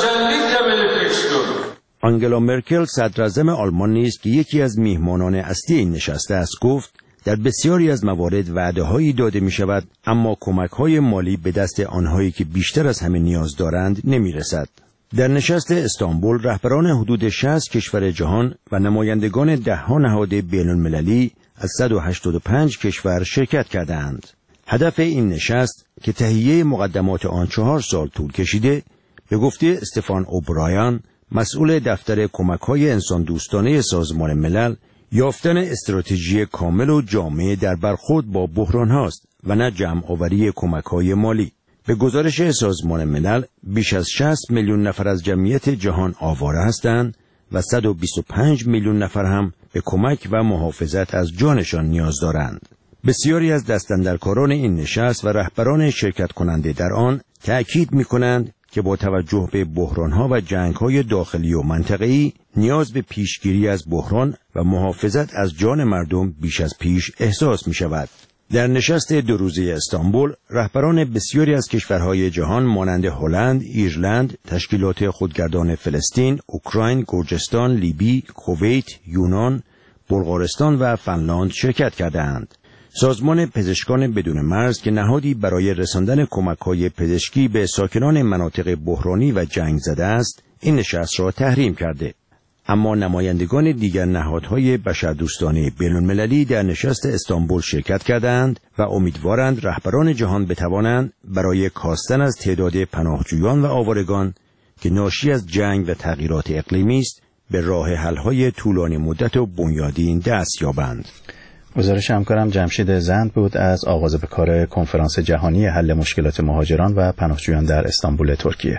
آنگلا مرکل صدراعظم آلمان نیز که یکی از میهمانان اصلی این نشسته است گفت در بسیاری از موارد وعده‌هایی داده می‌شود اما کمک‌های مالی به دست آنهایی که بیشتر از همه نیاز دارند نمی‌رسد. در نشست استانبول رهبران حدود 60 کشور جهان و نمایندگان 10 نهاد بین‌المللی از 185 کشور شرکت کردند. هدف این نشست که تهیه مقدمات آن 4 سال طول کشیده، به گفته استفان اوبرایان مسئول دفتر کمک‌های انسان دوستانه سازمان ملل، یافتن استراتژی کامل و جامع در برخورد با بحران هاست و نه جمع آوری کمک‌های مالی. به گزارش سازمان ملل بیش از 60 میلیون نفر از جمعیت جهان آواره هستند و 125 میلیون نفر هم به کمک و محافظت از جانشان نیاز دارند. بسیاری از دستاندرکاران این نشست و رهبران شرکت کننده در آن تأکید می‌کنند که با توجه به بحران‌ها و جنگ‌های داخلی و منطقه‌ای نیاز به پیشگیری از بحران و محافظت از جان مردم بیش از پیش احساس می‌شود. در نشست 2 روزه استانبول، رهبران بسیاری از کشورهای جهان مانند هلند، ایرلند، تشکیلات خودگردان فلسطین، اوکراین، گرجستان، لیبی، کویت، یونان، بلغارستان و فنلاند شرکت کردند. سازمان پزشکان بدون مرز که نهادی برای رساندن کمک‌های پزشکی به ساکنان مناطق بحرانی و جنگ زده است، این نشست را تحریم کرده. اما نمایندگان دیگر نهادهای بشردوستانه بین‌المللی در نشست استانبول شرکت کردند و امیدوارند رهبران جهان بتوانند برای کاستن از تعداد پناهجویان و آوارگان که ناشی از جنگ و تغییرات اقلیمی است به راه حل‌های طولانی مدت و بنیادین دست یابند. گزارش همکارم جمشید زند بود از آغاز به کار کنفرانس جهانی حل مشکلات مهاجران و پناهجویان در استانبول ترکیه.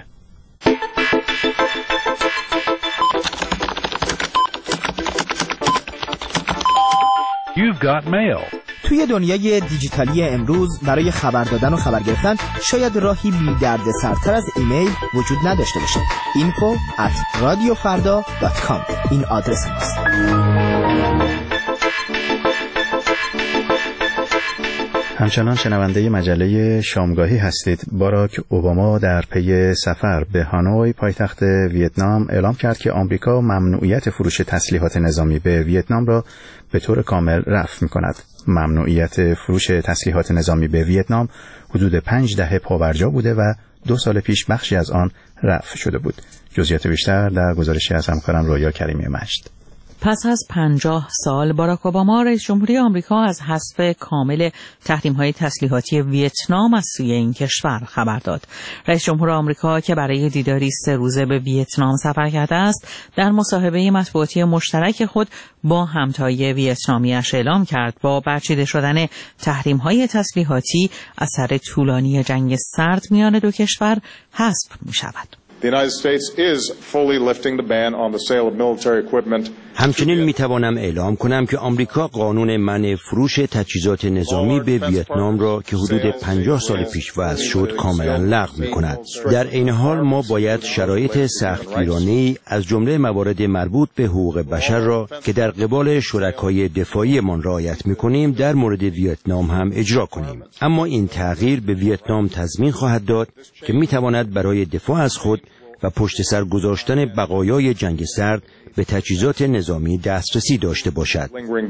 You've got mail. توی دنیای دیجیتالی امروز برای خبر دادن و خبر گرفتن شاید راهی بی دردسرتر از ایمیل وجود نداشته باشه. info@radiofarda.com این آدرس ماست. همچنان شنونده مجله شامگاهی هستید. باراک اوباما در پی سفر به هانوی پایتخت ویتنام اعلام کرد که آمریکا ممنوعیت فروش تسلیحات نظامی به ویتنام را به طور کامل رفع می‌کند. ممنوعیت فروش تسلیحات نظامی به ویتنام حدود 5 دهه پابرجا بوده و 2 سال پیش بخشی از آن رفع شده بود. جزئیات بیشتر در گزارشی از همکارم رویا کریمی مجد. پس از 50 سال باراک اوباما رئیس جمهوری آمریکا از حذف کامل تحریم‌های تسلیحاتی ویتنام از سوی این کشور خبر داد. رئیس جمهور آمریکا که برای دیداری 3 روزه به ویتنام سفر کرده است، در مصاحبه مطبوعاتی مشترک خود با همتای ویتنامی‌اش اعلام کرد با برچیده شدن تحریم‌های تسلیحاتی اثر طولانی جنگ سرد میان دو کشور حذف می‌شود. The United States is fully lifting the ban on the sale of military equipment. همچنین میتوانم اعلام کنم که آمریکا قانون منع فروش تجهیزات نظامی به ویتنام را که حدود 50 سال پیش وضع شد کاملا لغو میکند. در این حال ما باید شرایط سختگیرانه‌ای از جمله موارد مربوط به حقوق بشر را که در قبال شرکای دفاعی من رعایت میکنیم در مورد ویتنام هم اجرا کنیم. اما این تغییر به ویتنام تضمین خواهد داد که میتواند برای دفاع از خود و پشت سر گذاشتن بقایای جنگ سرد به تجهیزات نظامی دسترسی داشته باشد.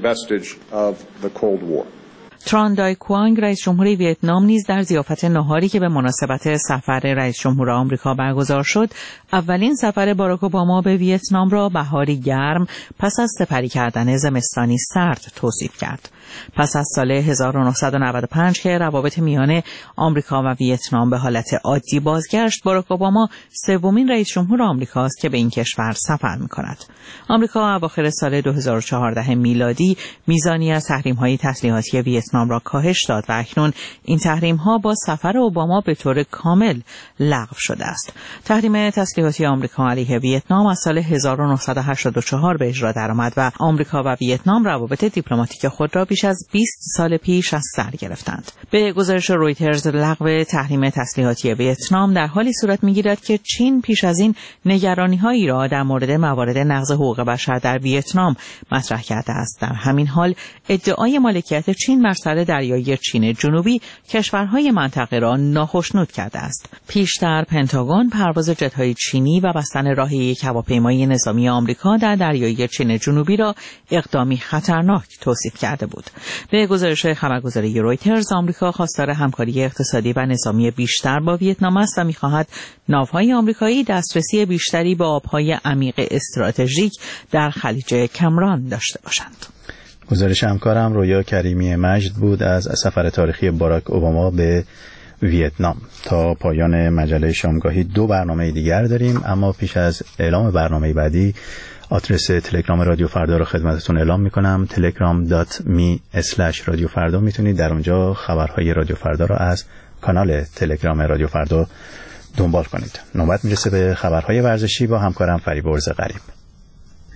تران دای کوانگ رئیس جمهور ویتنام نیز در ضیافت ناهاری که به مناسبت سفر رئیس جمهور آمریکا برگزار شد، اولین سفر باراک اوباما به ویتنام را بهاری گرم پس از سپری کردن زمستانی سرد توصیف کرد. پس از سال 1995 که روابط میان آمریکا و ویتنام به حالت عادی بازگشت، باراک اوباما سومین رئیس جمهور آمریکاست که به این کشور سفر می‌کند. آمریکا اواخر سال 2014 میلادی میزانی از تحریم‌های تسلیحاتی ویتنام را کاهش داد و اکنون این تحریم‌ها با سفر اوباما به طور کامل لغو شده است. تحریم تسلیحاتی آمریکا علیه ویتنام از سال 1984 به اجرا درآمد و آمریکا و ویتنام روابط دیپلماتیک خود را بیش از 20 سال پیش از سر گرفتند. به گزارش رویترز، لغو تحریم تسلیحاتی ویتنام در حالی صورت می‌گیرد که چین پیش از این نگرانی‌هایی را در مورد موارد نقض حقوق بشر در ویتنام مطرح کرده است. در همین حال ادعای مالکیت چین بر سر دریای چین جنوبی کشورهای منطقه را ناخشنود کرده است. پیشتر پنتاگون پرواز جت‌های چینی و بستن راه یک هواپیمای نظامی آمریکا در دریای چین جنوبی را اقدامی خطرناک توصیف کرده بود. به گزارش خبرگزاری رویترز، آمریکا خواستار همکاری اقتصادی و نظامی بیشتر با ویتنام است و می‌خواهد ناوهای آمریکایی دسترسی بیشتری به آب‌های عمیق استراتژیک در خلیج کمران داشته باشند. گزارش همکارم رویا کریمی مجد بود از سفر تاریخی باراک اوباما به ویتنام. تا پایان مجله شامگاهی 2 برنامه دیگر داریم، اما پیش از اعلام برنامه بعدی آدرس تلگرام رادیو فردا رو خدمتتون اعلام میکنم. telegram.me/رادیو فردا. میتونید در اونجا خبرهای رادیو فردا رو از کانال تلگرام رادیو فردا دنبال کنید. نوبت میرسه به خبرهای ورزشی با همکارم فریبرز غریب.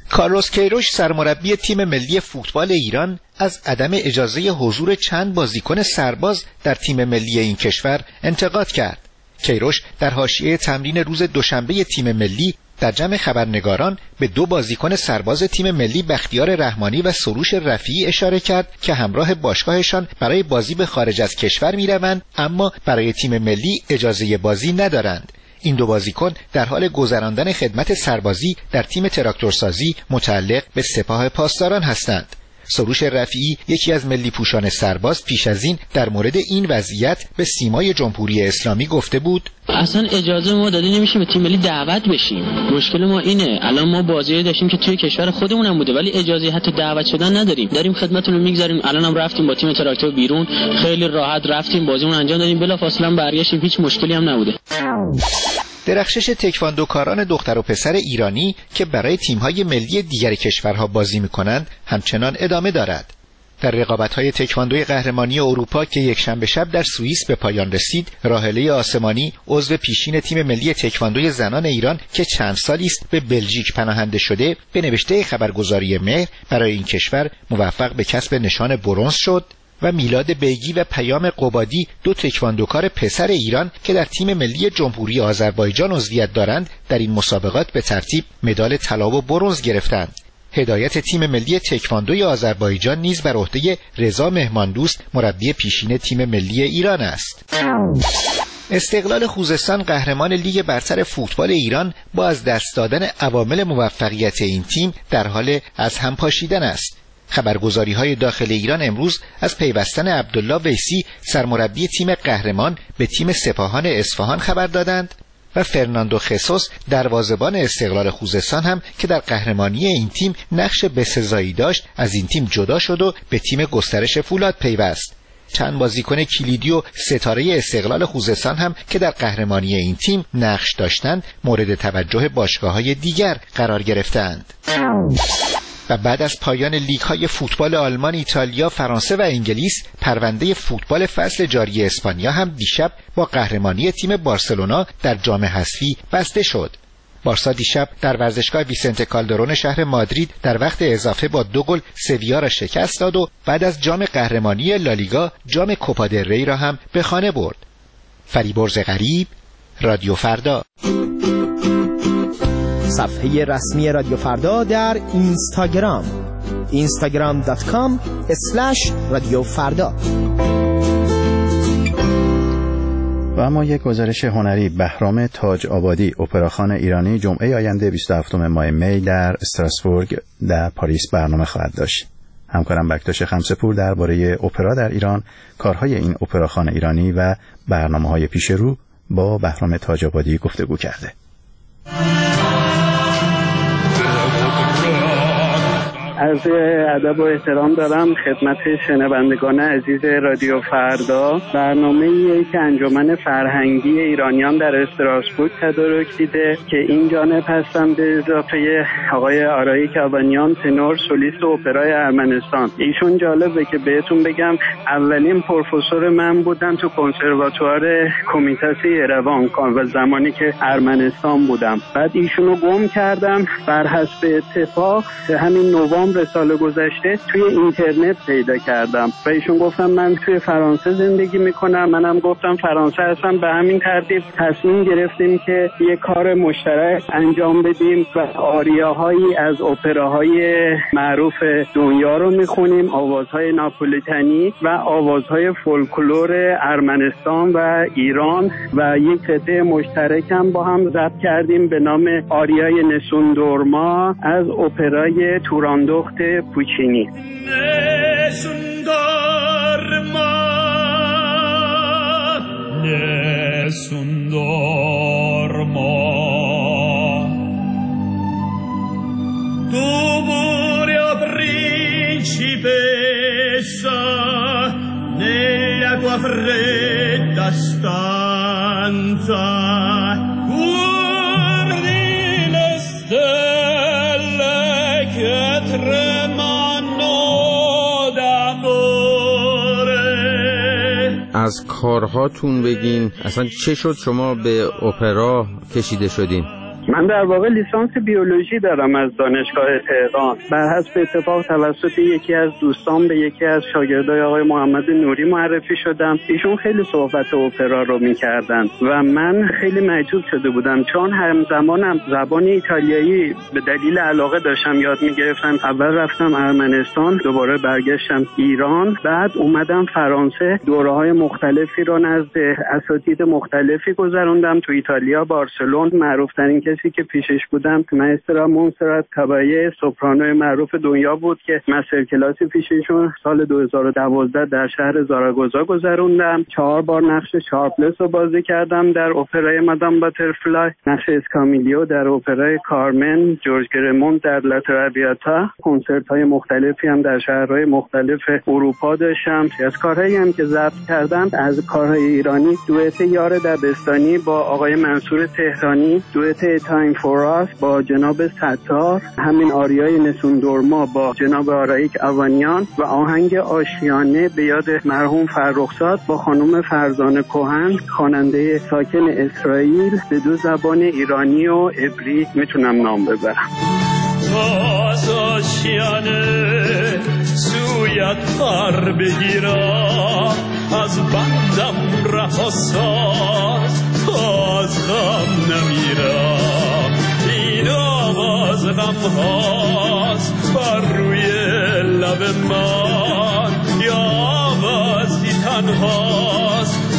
کارلوس کیروش سرمربی تیم ملی فوتبال ایران از عدم اجازه حضور چند بازیکن سرباز در تیم ملی این کشور انتقاد کرد. کیروش در حاشیه تمرین روز دوشنبه تیم ملی در جمع خبرنگاران به 2 بازیکن سرباز تیم ملی بختیار رحمانی و سروش رفیعی اشاره کرد که همراه باشگاهشان برای بازی به خارج از کشور می‌روند اما برای تیم ملی اجازه بازی ندارند. این 2 بازیکن در حال گذراندن خدمت سربازی در تیم تراکتورسازی متعلق به سپاه پاسداران هستند. سروش رفیعی یکی از ملی پوشان سرباز پیش از این در مورد این وضعیت به سیمای جمهوری اسلامی گفته بود: اصلا اجازه ما داده نمیشه به تیم ملی دعوت بشیم. مشکل ما اینه الان ما بازی داشتیم که توی کشور خودمون هم بوده ولی اجازه حتی دعوت شدن نداریم. داریم خدمتتون رو میگذاریم. الانم رفتیم با تیم تراکتور بیرون، خیلی راحت رفتیم بازیمون انجام دادیم، بلافاصله برگشتیم، هیچ مشکلی هم نبوده. درخشش تکواندوکاران دختر و پسر ایرانی که برای تیم‌های ملی دیگر کشورها بازی می‌کنند همچنان ادامه دارد. در رقابت‌های تکواندوی قهرمانی اروپا که یکشنبه شب در سوئیس به پایان رسید، راهله آسمانی عضو پیشین تیم ملی تکواندوی زنان ایران که چند سالی است به بلژیک پناهنده شده، به نوشته خبرگزاری مهر برای این کشور موفق به کسب نشان برنز شد و میلاد بیگی و پیام قبادی 2 تکواندوکار پسر ایران که در تیم ملی جمهوری آذربایجان عضویت دارند در این مسابقات به ترتیب مدال طلا و برنز گرفتند. هدایت تیم ملی تکواندوی آذربایجان نیز بر عهده رضا مهماندوست مربی پیشین تیم ملی ایران است. استقلال خوزستان قهرمان لیگ برتر فوتبال ایران با از دست دادن عوامل موفقیت این تیم در حال از هم پاشیدن است. خبرگزاری‌های داخل ایران امروز از پیوستن عبدالله ویسی سرمربی تیم قهرمان به تیم سپاهان اصفهان خبر دادند و فرناندو خسوس دروازه‌بان استقلال خوزستان هم که در قهرمانی این تیم نقش بسزایی داشت از این تیم جدا شد و به تیم گسترش فولاد پیوست. چند بازیکن کلیدی و ستاره استقلال خوزستان هم که در قهرمانی این تیم نقش داشتند مورد توجه باشگاه‌های دیگر قرار گرفتند. و بعد از پایان لیگ‌های فوتبال آلمان، ایتالیا، فرانسه و انگلیس، پرونده فوتبال فصل جاری اسپانیا هم دیشب با قهرمانی تیم بارسلونا در جام حذفی بسته شد. بارسا دیشب در ورزشگاه ویسنته کالدرون شهر مادرید در وقت اضافه با 2 گل سویا را شکست داد و بعد از جام قهرمانی لالیگا جام کوپا دل ری را هم به خانه برد. فریبرز غریب، رادیو فردا. صفحه رسمی رادیو فردا در اینستاگرام instagram.com/رادیو فردا. و اما یک گزارش هنری. بهرام تاج آبادی اپراخوان ایرانی جمعه آینده 27 ماه می در استراسبورگ در پاریس برنامه خواهد داشت. همکارم بکتاش خمسه‌پور درباره اپرا در ایران، کارهای این اپراخوان ایرانی و برنامه‌های پیش رو با بهرام تاج آبادی گفتگو کرده. عرض ادب و احترام دارم خدمت شنوندگان عزیز رادیو فردا. برنامه‌ای که انجمن فرهنگی ایرانیان در استراسبورگ تدارک دیده که این جانب هستم به اضافه آقای آرایی کابانیان، تنور سولیست اپرای ارمنستان. ایشون جالبه که بهتون بگم اولین پروفسور من بودن تو کنسرواتوار کومیتاس ایروان و زمانی که ارمنستان بودم. بعد ایشونو گم کردم، بر حسب اتفاق همین نوامبر سال گذشته توی اینترنت پیدا کردم و ایشون گفتم من توی فرانسه زندگی میکنم، منم گفتم فرانسه هستم. به همین ترتیب تصمیم گرفتیم که یه کار مشترک انجام بدیم و آریاهایی از اپراهای معروف دنیا رو میخونیم، آوازهای ناپولیتانی و آوازهای فولکلور ارمنستان و ایران و یک قطعه مشترک هم با هم ضبط کردیم به نام آریای نسوندورما از اپرای توراندخت پوچینی. از کارهاتون بگین، اصلا چه شد شما به اپرا کشیده شدین؟ من در واقع لیسانس بیولوژی دارم از دانشگاه تهران. بر حسب اتفاق توسط یکی از دوستان به یکی از شاگردای آقای محمد نوری معرفی شدم. ایشون خیلی صحبت اپرا رو می‌کردن و من خیلی معجب شده بودم، چون همزمانم زبان ایتالیایی به دلیل علاقه داشتم یاد می‌گرفتم. اول رفتم ارمنستان، دوباره برگشتم ایران، بعد اومدم فرانسه. دوره‌های مختلفی رو نزد اساتید مختلفی گذروندم. تو ایتالیا بارسلون معروف‌ترین کسی که پیشش بودم ماسترا مونسرات کابایه، سوپرانو معروف دنیا بود که مستر کلاسی پیششون سال 2012 در شهر زاراگوزا گذروندم. 4 بار نقش شارپلس رو بازی کردم در اپرای مادام باترفلای، نقش اسکامیلیو در اپرای کارمن، جورج گرمونت در لاترابیاتا. کنسرت‌های مختلفی هم در شهرهای مختلف اروپا داشتم. از کارهایی هم که ضبط کردم از کارهای ایرانی، دوئت یار دبستانی با آقای منصور تهرانی، دوئت تایم فور آس با جناب ستار، همین آریای نسوندورما با جناب آرایک اوانیان و آهنگ آشیانه به یاد مرحوم فرخزاد با خانم فرزانه کهن، خواننده ساکن اسرائیل، به 2 زبان ایرانی و عبری میتونم نام ببرم. از آشیانه سویت پر بگیرم، از بندم رها ساز از غم نمیرم. این آواز غم هاست بر روی لب من، یا آوازی تنهاست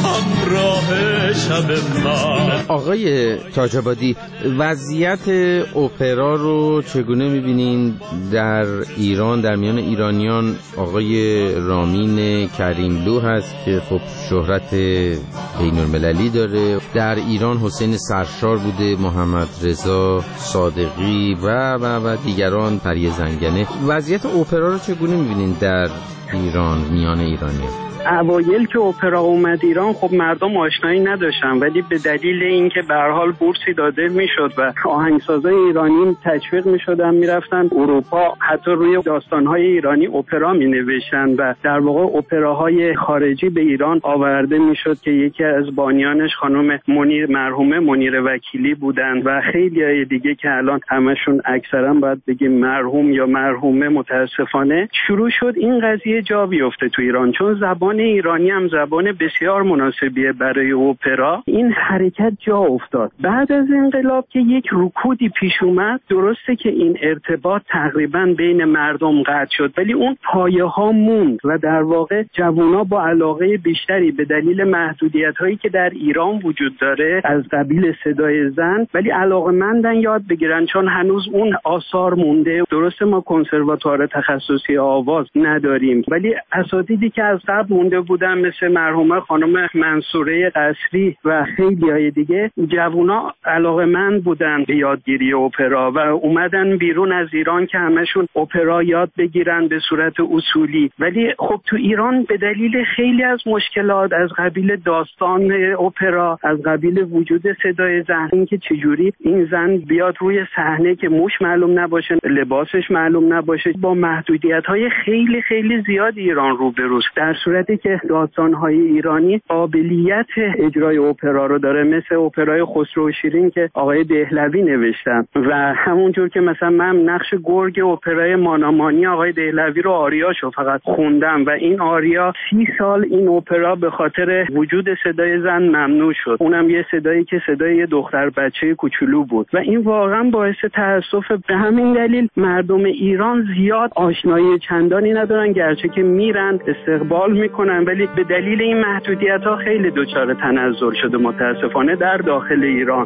همراه شب من. آقای تاج‌آبادی، وضعیت اپرا رو چگونه می‌بینین در ایران، در میان ایرانیان؟ آقای رامین کریملو هست که خب شهرت بین‌المللی داره. در ایران حسین سرشار بوده، محمد رضا صادقی و دیگران، پری زنگنه. وضعیت اپرا رو چگونه می‌بینین در ایران، میان ایرانیان؟ اوایل که اپرا اومد ایران خب مردم آشنایی نداشتن، ولی به دلیل اینکه به هر حال بورسی داده میشد و آهنگسازای ایرانی تشویق میشدن میرفتن اروپا، حتی روی داستانهای ایرانی اپرا مینوشتن و در واقع اپراهای خارجی به ایران آورده میشد که یکی از بانیانش خانم مرحومه منیر وکیلی بودن و خیلی دیگه که الان همشون اکثرا باید بگیم مرحوم یا مرحومه. متاسفانه شروع شد این قضیه جا بیفته تو ایران، چون زبان ایرانی هم زبان بسیار مناسبیه برای اپرا. این حرکت جا افتاد. بعد از انقلاب که یک رکودی پیش اومد، درسته که این ارتباط تقریبا بین مردم قطع شد، ولی اون پایه ها موند و در واقع جوونا با علاقه بیشتری به دلیل محدودیت هایی که در ایران وجود داره از قبیل صدای زن، ولی علاقه‌مندن یاد بگیرن، چون هنوز اون آثار مونده. درسته ما کنسرواتوار تخصصی آواز نداریم، ولی اساتیدی که از قبل مونده بودن مثل مرحومه خانم منصوره قصری و خیلی های دیگه، جوونا علاقه‌مند بودن به یادگیری اپرا و اومدن بیرون از ایران که همشون اپرا یاد بگیرن به صورت اصولی. ولی خب تو ایران به دلیل خیلی از مشکلات از قبیل داستان اپرا، از قبیل وجود صدای زن، اینکه چجوری این زن بیاد روی صحنه که موش معلوم نباشه، لباسش معلوم نباشه، با محدودیت‌های خیلی خیلی زیاد ایران روبروست، در صورتی که داستان‌های ایرانی قابلیت اجرای اپرا رو داره، مثل اپرای خسرو و شیرین که آقای دهلوی نوشتن و همونجور که مثلا من نقش گرگ اپرای مانامانی آقای دهلوی رو آریاشو فقط خوندم و این آریا 30 سال این اپرا به خاطر وجود صدای زن ممنوع شد، اونم یه صدایی که صدای یه دختر بچه کوچولو بود و این واقعا باعث تأسف. به همین دلیل مردم ایران زیاد آشنایی چندانی ندارن، گرچه که میرن استقبال میکنن، ولی به دلیل این محدودیت ها خیلی دچار تنزل شده متاسفانه در داخل ایران.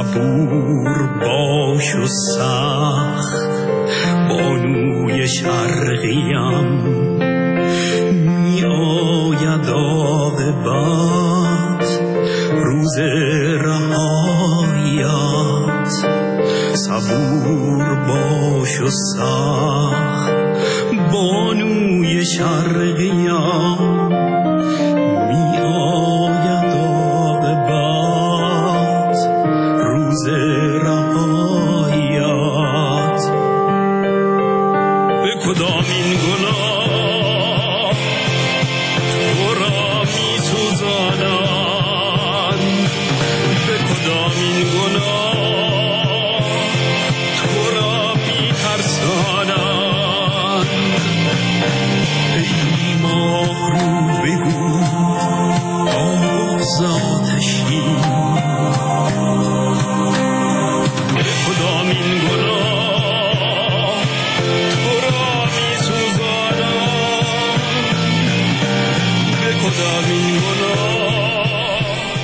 صبور باش و سخت بانوی شرقیم، می آید عاقبت روز رهایت. صبور باش و سخت بانوی شرقیم، می آید عاقبت روز رهایت. به کدامین گناه تو را می سوزانند، به کدامین گناه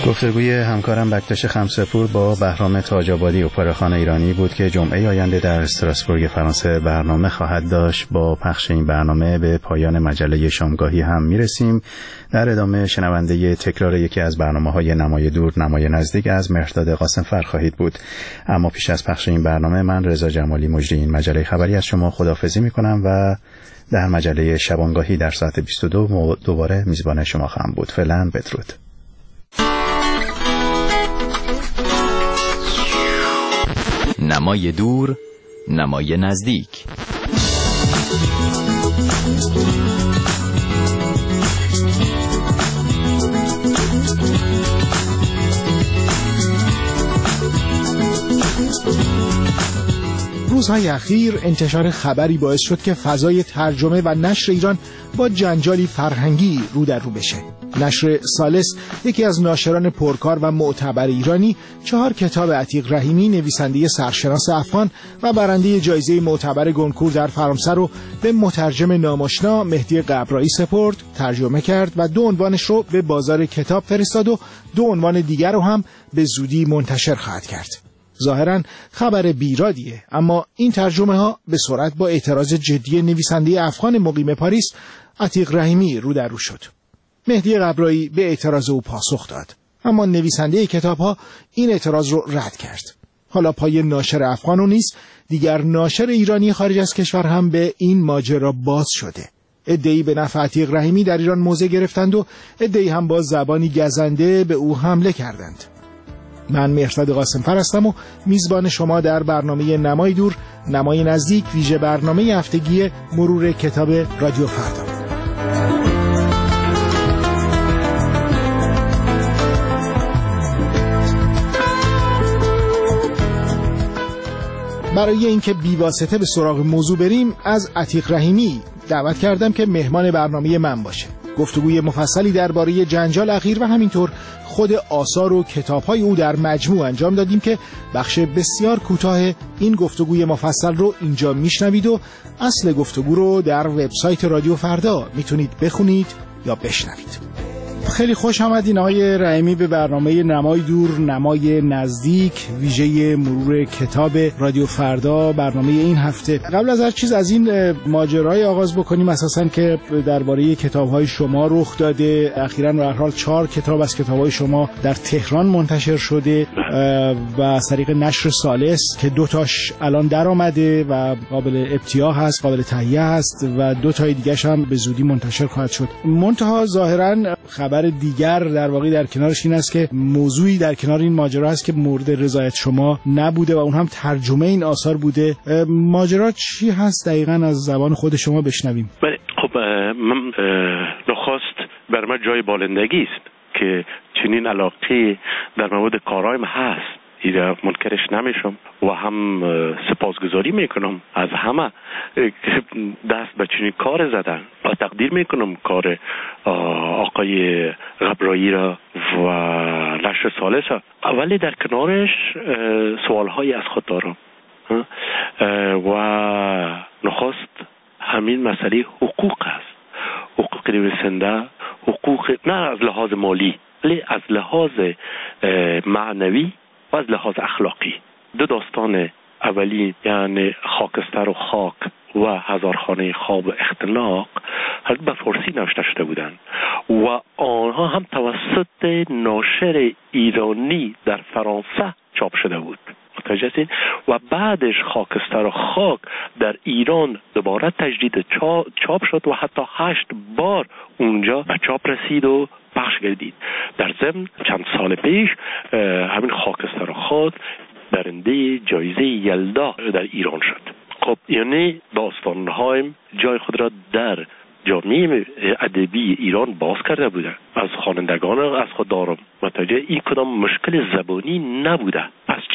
گفتگوی همکارم بکتاش خمسه‌پور با بهرام تاج‌آبادی اپراخوان ایرانی بود که جمعه آینده در استراسبورگ فرانسه برنامه خواهد داشت. با پخش این برنامه به پایان مجله شامگاهی هم میرسیم. در ادامه شنونده تکرار یکی از برنامه‌های نمای دور نمای نزدیک از مهرداد قاسمفر خواهید بود. اما پیش از پخش این برنامه من رضا جمالی مجری این مجله خبری از شما خداحافظی می‌کنم و در مجله شبانگاهی در ساعت 22 دوباره میزبان شما خواهم بود. فعلا بدرود. نمای دور نمای نزدیک. روزهای اخیر انتشار خبری باعث شد که فضای ترجمه و نشر ایران با جنجالی فرهنگی رو در رو بشه. نشر سالس، یکی از ناشران پرکار و معتبر ایرانی، 4 کتاب عتیق رحیمی نویسنده سرشناس افغان و برنده جایزه معتبر گونکور در فرانسه رو به مترجم ناماشنا مهدی قبرایی سپرد، ترجمه کرد و 2 عنوانش رو به بازار کتاب فرستاد و 2 عنوان دیگر رو هم به زودی منتشر خواهد کرد. ظاهراً خبر بیرادیه، اما این ترجمه ها به سرعت با اعتراض جدی نویسنده افغان مقیم پاریس عتیق رحیمی رو در رو شد. مهدی قبرایی به اعتراض او پاسخ داد، اما نویسنده کتاب ها این اعتراض رو رد کرد. حالا پای ناشر افغان و نیز دیگر ناشر ایرانی خارج از کشور هم به این ماجرا باز شده. عده‌ای به نفع عتیق رحیمی در ایران موضع گرفتند و عده‌ای هم با زبانی گزنده به او حمله کردند. من مهرداد قاسمفر هستم و میزبان شما در برنامه نمای دور نمای نزدیک، ویژه برنامه هفتگی مرور کتاب رادیو فردا. برای اینکه بیواسطه به سراغ موضوع بریم، از عتیق رحیمی دعوت کردم که مهمان برنامه من باشه. گفتگوی مفصلی درباره جنجال اخیر و همینطور خود آثار و کتاب‌های او در مجموع انجام دادیم که بخش بسیار کوتاه این گفتگوی مفصل رو اینجا میشنوید و اصل گفتگو رو در وبسایت رادیو فردا میتونید بخونید یا بشنوید. خیلی خوش آمدین آقای رحیمی به برنامه نمای دور نمای نزدیک، ویژه مرور کتاب رادیو فردا، برنامه این هفته. قبل از هر چیز از این ماجرای آغاز بکنیم اساساً که درباره کتاب‌های شما رخ داده. اخیراً به هر حال 4 کتاب از کتاب‌های شما در تهران منتشر شده و از طریق نشر سالس که 2 تاش الان در آمده و قابل ابتیاع هست، قابل تهیه هست و 2 تای دیگه‌ش هم به زودی منتشر خواهد شد. منتها ظاهراً خبر دیگر در واقع در کنارش این است که موضوعی در کنار این ماجرا هست که مورد رضایت شما نبوده و اون هم ترجمه این آثار بوده. ماجرا چی هست دقیقاً از زبان خود شما بشنویم؟ بله، خب من نخست بر من جای بالندگی است که چنین علاقه در مورد کارایم هست. ایده منکرش نمیشم و هم سپاسگزاری میکنم از همه که دست به چنین کار زدن و تقدیر میکنم کار آقای قبرایی را و نشر سالس را. ولی در کنارش سوالهایی از خود دارم و نخست همین مسئله حقوق است. حقوق نویسنده، حقوق نه از لحاظ مالی ولی از لحاظ معنوی و از لحاظ اخلاقی. 2 داستان اولی یعنی خاکستر و خاک و هزارخانه خواب و اختناق به فارسی نوشته شده بودند و آنها هم توسط ناشر ایرانی در فرانسه چاپ شده بود. متوجه و بعدش خاکستر و خاک در ایران دوباره تجدید چاپ شد و حتی 8 بار اونجا به چاپ رسید و پخش گردید. در ضمن چند سال پیش همین خاکستر و خاک برنده جایزه یلدا در ایران شد. خب یعنی داستان‌هایم جای خود را در جامعه ادبی ایران باز کرده بوده. از خوانندگان از خود دارم متوجه این کدام مشکل زبانی نبوده. پس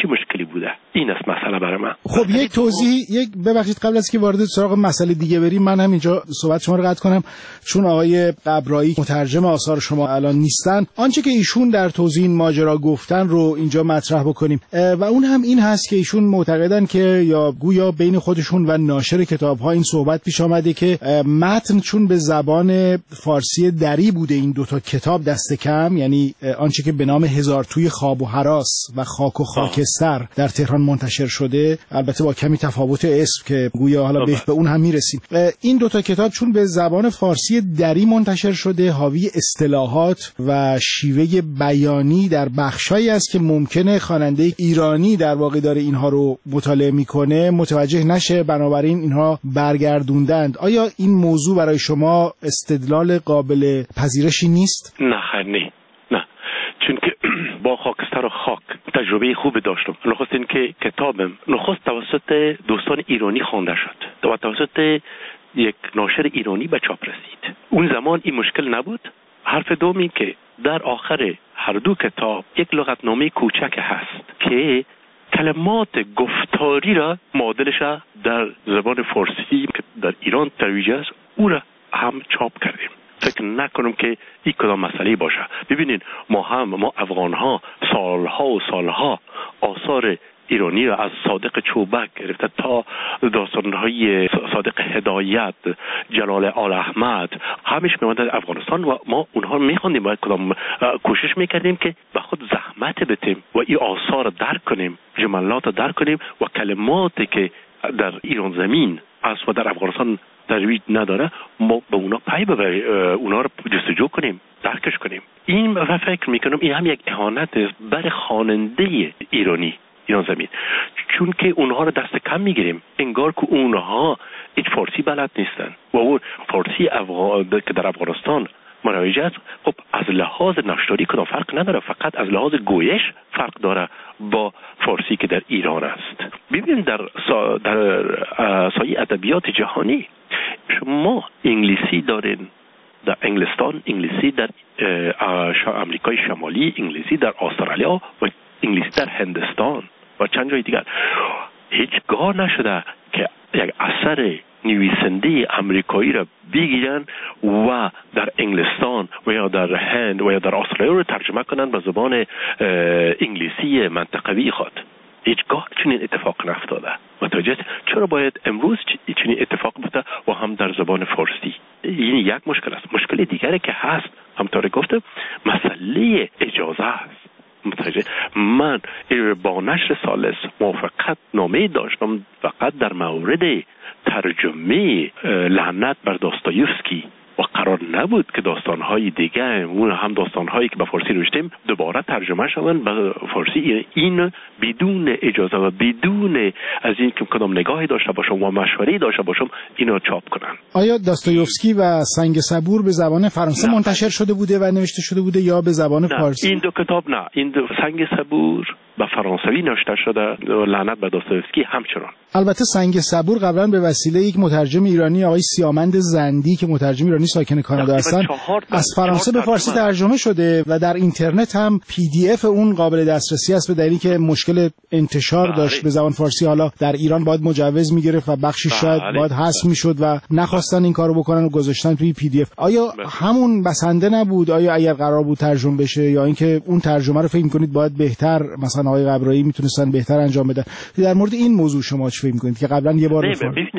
چی مشکلی بوده؟ این است مسئله برای من. خب یک توضیح، ببخشید قبل از که وارد سراغ مسئله دیگه بریم، من هم اینجا صحبت شما رو قطع کنم چون آقای قبرایی مترجم آثار شما الان نیستن. آنچه که ایشون در توضیح این ماجرا گفتن رو اینجا مطرح بکنیم و اون هم این هست که ایشون معتقدن که یا گویا بین خودشون و ناشر کتاب‌ها این صحبت پیش آمده که متن چون به زبان فارسی دری بوده این دوتا کتاب دست کم، یعنی آنچه که به نام هزار توی خواب و هراس و خاک و خاکستر در تهران منتشر شده، البته با کمی تفاوت اسم که گویا حالا به اون هم میرسیم، این دوتا کتاب چون به زبان فارسی دری منتشر شده حاوی اصطلاحات و شیوه بیانی در بخشایی است که ممکنه خواننده ایرانی در واقع داره اینها رو مطالعه میکنه متوجه نشه، بنابراین اینها برگردوندند. آیا این موضوع برای شما استدلال قابل پذیرشی نیست؟ نه چون که با خاکستر و خاک تجربه خوب داشتم. نخست این که کتابم نخست توسط دوستان ایرانی خوانده شد و توسط یک ناشر ایرانی به چاپ رسید. اون زمان این مشکل نبود. حرف دومی که در آخر هر دو کتاب یک لغتنامه کوچک هست که کلمات گفتاری را معادلش در زبان فارسی که در ایران ترویج است او را هم چاپ کردیم. فکر نکنم که این کدام مسئله باشه. ببینید ما افغان ها سالها آثار ایرانی را از صادق چوبک گرفته تا داستان‌های صادق هدایت، جلال آل احمد همش می‌آمد در افغانستان و ما اونها می‌خوندیم و کدام کوشش می‌کردیم که به خود زحمت بدیم و این آثار درک کنیم، جملات درک کنیم و کلماتی که در ایران زمین است و در افغانستان ترویج نداره ما به اونا پی ببریم، اونا رو جستجو کنیم، درکش کنیم. این و فکر میکنم این هم یک اهانت است بر خواننده ایران زمین، چون که اونها رو دست کم میگیریم، انگار که اونها هیچ فارسی بلد نیستن و اون فارسی که در افغانستان مروج است خب از لحاظ نشتاری کدام فرق نداره، فقط از لحاظ گویش فرق داره با فارسی که در ایران است. ببینید در سایه ادبیات جهانی شما انگلیسی دارین در انگلستان، انگلیسی در امریکای شمالی، انگلیسی در استرالیا و انگلیسی در هندستان و چند جای دیگر. هیچگاه نشده که یک اثر نویسنده امریکایی را بگیرن و در انگلستان و یا در هند و یا در استرالیا رو ترجمه کنن به زبان انگلیسی منطقوی خود. هیچگاه چنین اتفاق نفتاده. متوجه؟ چرا باید امروز چنین اتفاق بیفته و هم در زبان فارسی؟ این یک مشکل است. مشکل دیگری که هست همطور گفتم مسئله اجازه است. متوجه؟ من با نشر ثالث موافقت نامه داشتم فقط در مورد ترجمه لعنت بر داستایوفسکی و قرار نبود که داستان‌های دیگه اون هم داستان‌هایی که به فارسی نوشتیم دوباره ترجمه شوند به فارسی. این بدون اجازه و بدون از این که کدام نگاهی داشته باشم و مشوره‌ای داشته باشم اینو چاپ کنن. آیا داستایوفسکی و سنگ صبور به زبان فرانسه منتشر شده بوده و نوشته شده بوده یا به زبان فارسی؟ این دو کتاب نه، این سنگ صبور به فرانسوی نوشته شده، لعنت بر داستایوفسکی همچنان. البته سنگ صبور قبلا به وسیله یک مترجم ایرانی آقای سیامند زندی که مترجم ایرانی ساکن کانادا هستن از فرانسه به فارسی ترجمه شده و در اینترنت هم PDF اون قابل دسترسی است، به دلیلی که مشکل انتشار داشت به زبان فارسی. حالا در ایران باید مجوز میگرفت و بخشی شاید باید حذف میشد و نخواستن این کارو بکنن و گذاشتن توی PDF. آیا همون بسنده نبود؟ آیا اگر قرار بود ترجمه بشه یا اینکه اون ترجمه رو فکر می‌کنید باید بهتر مثلا آقای قبرایی میتونستن بهتر انجام بدن؟ در مورد این موضوع شما چه فکر می‌کنید که قبلا یه بار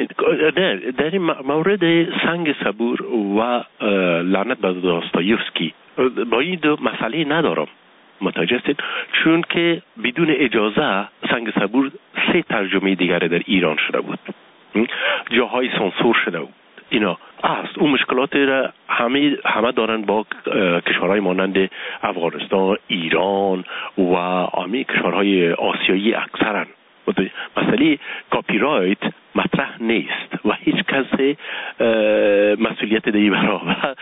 در این مورد سنگ صبور و لعنت بر داستایوفسکی با این دو مسئله ندارم، متوجه هستید؟ چون که بدون اجازه سنگ صبور 3 ترجمه دیگر در ایران شده بود، جاهای سانسور شده بود. اینا است اون مشکلات را همه دارن با کشورهای مانند افغانستان، ایران و همه کشورهای آسیایی اکثرا. مسئله کاپی رایت مطرح نیست و هیچ کس مسئولیت در این برابر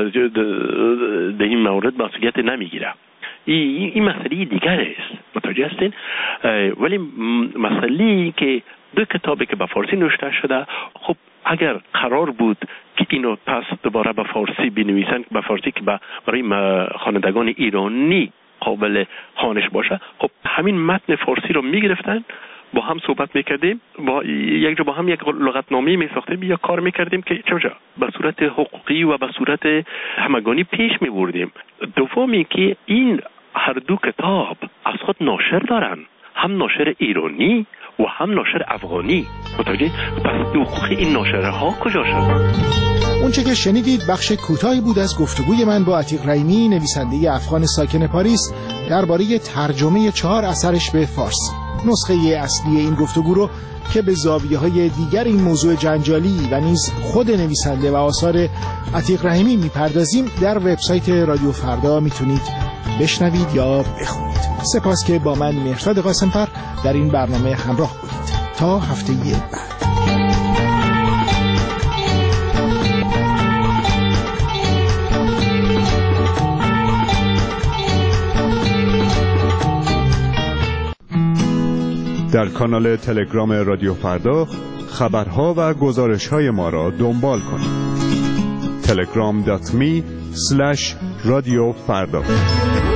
در این مورد مسئولیت نمیگیره. این مسئله دیگر است، متوجه هستین؟ ولی مسئله که دو کتابی که به فارسی نوشته شده، خب اگر قرار بود که اینو پس دوباره به فارسی بنویسن، به فارسی که برای خوانندگان ایرانی قابل خوانش باشه، خب همین متن فارسی رو میگرفتن، با هم صحبت میکردیم، با یک جا با هم یک لغتنامه میساختیم یا کار میکردیم که چه به صورت حقوقی و به صورت همگانی پیش میبردیم. دومی که این هر دو کتاب از خود ناشر دارن، هم ناشر ایرانی و هم ناشر افغانی. متوجه؟ پس حقوق این ناشرها کجا شد؟ اونچه که شنیدید بخش کوتاهی بود از گفتگوی من با عتیق رحیمی، نویسنده افغان ساکن پاریس، درباره ترجمه 4 اثرش به فارسی. نسخه اصلی این گفتگو رو که به زاویه‌های دیگر این موضوع جنجالی و نیز خود نویسنده و آثار عتیق رحیمی میپردازیم، در وبسایت رادیو فردا میتونید بشنوید یا بخونید. سپاس که با من مهرداد قاسمفر در این برنامه همراه بودید. تا هفته بعد. در کانال تلگرام رادیو فردا خبرها و گزارش‌های ما را دنبال کنید. telegram.me/رادیو فردا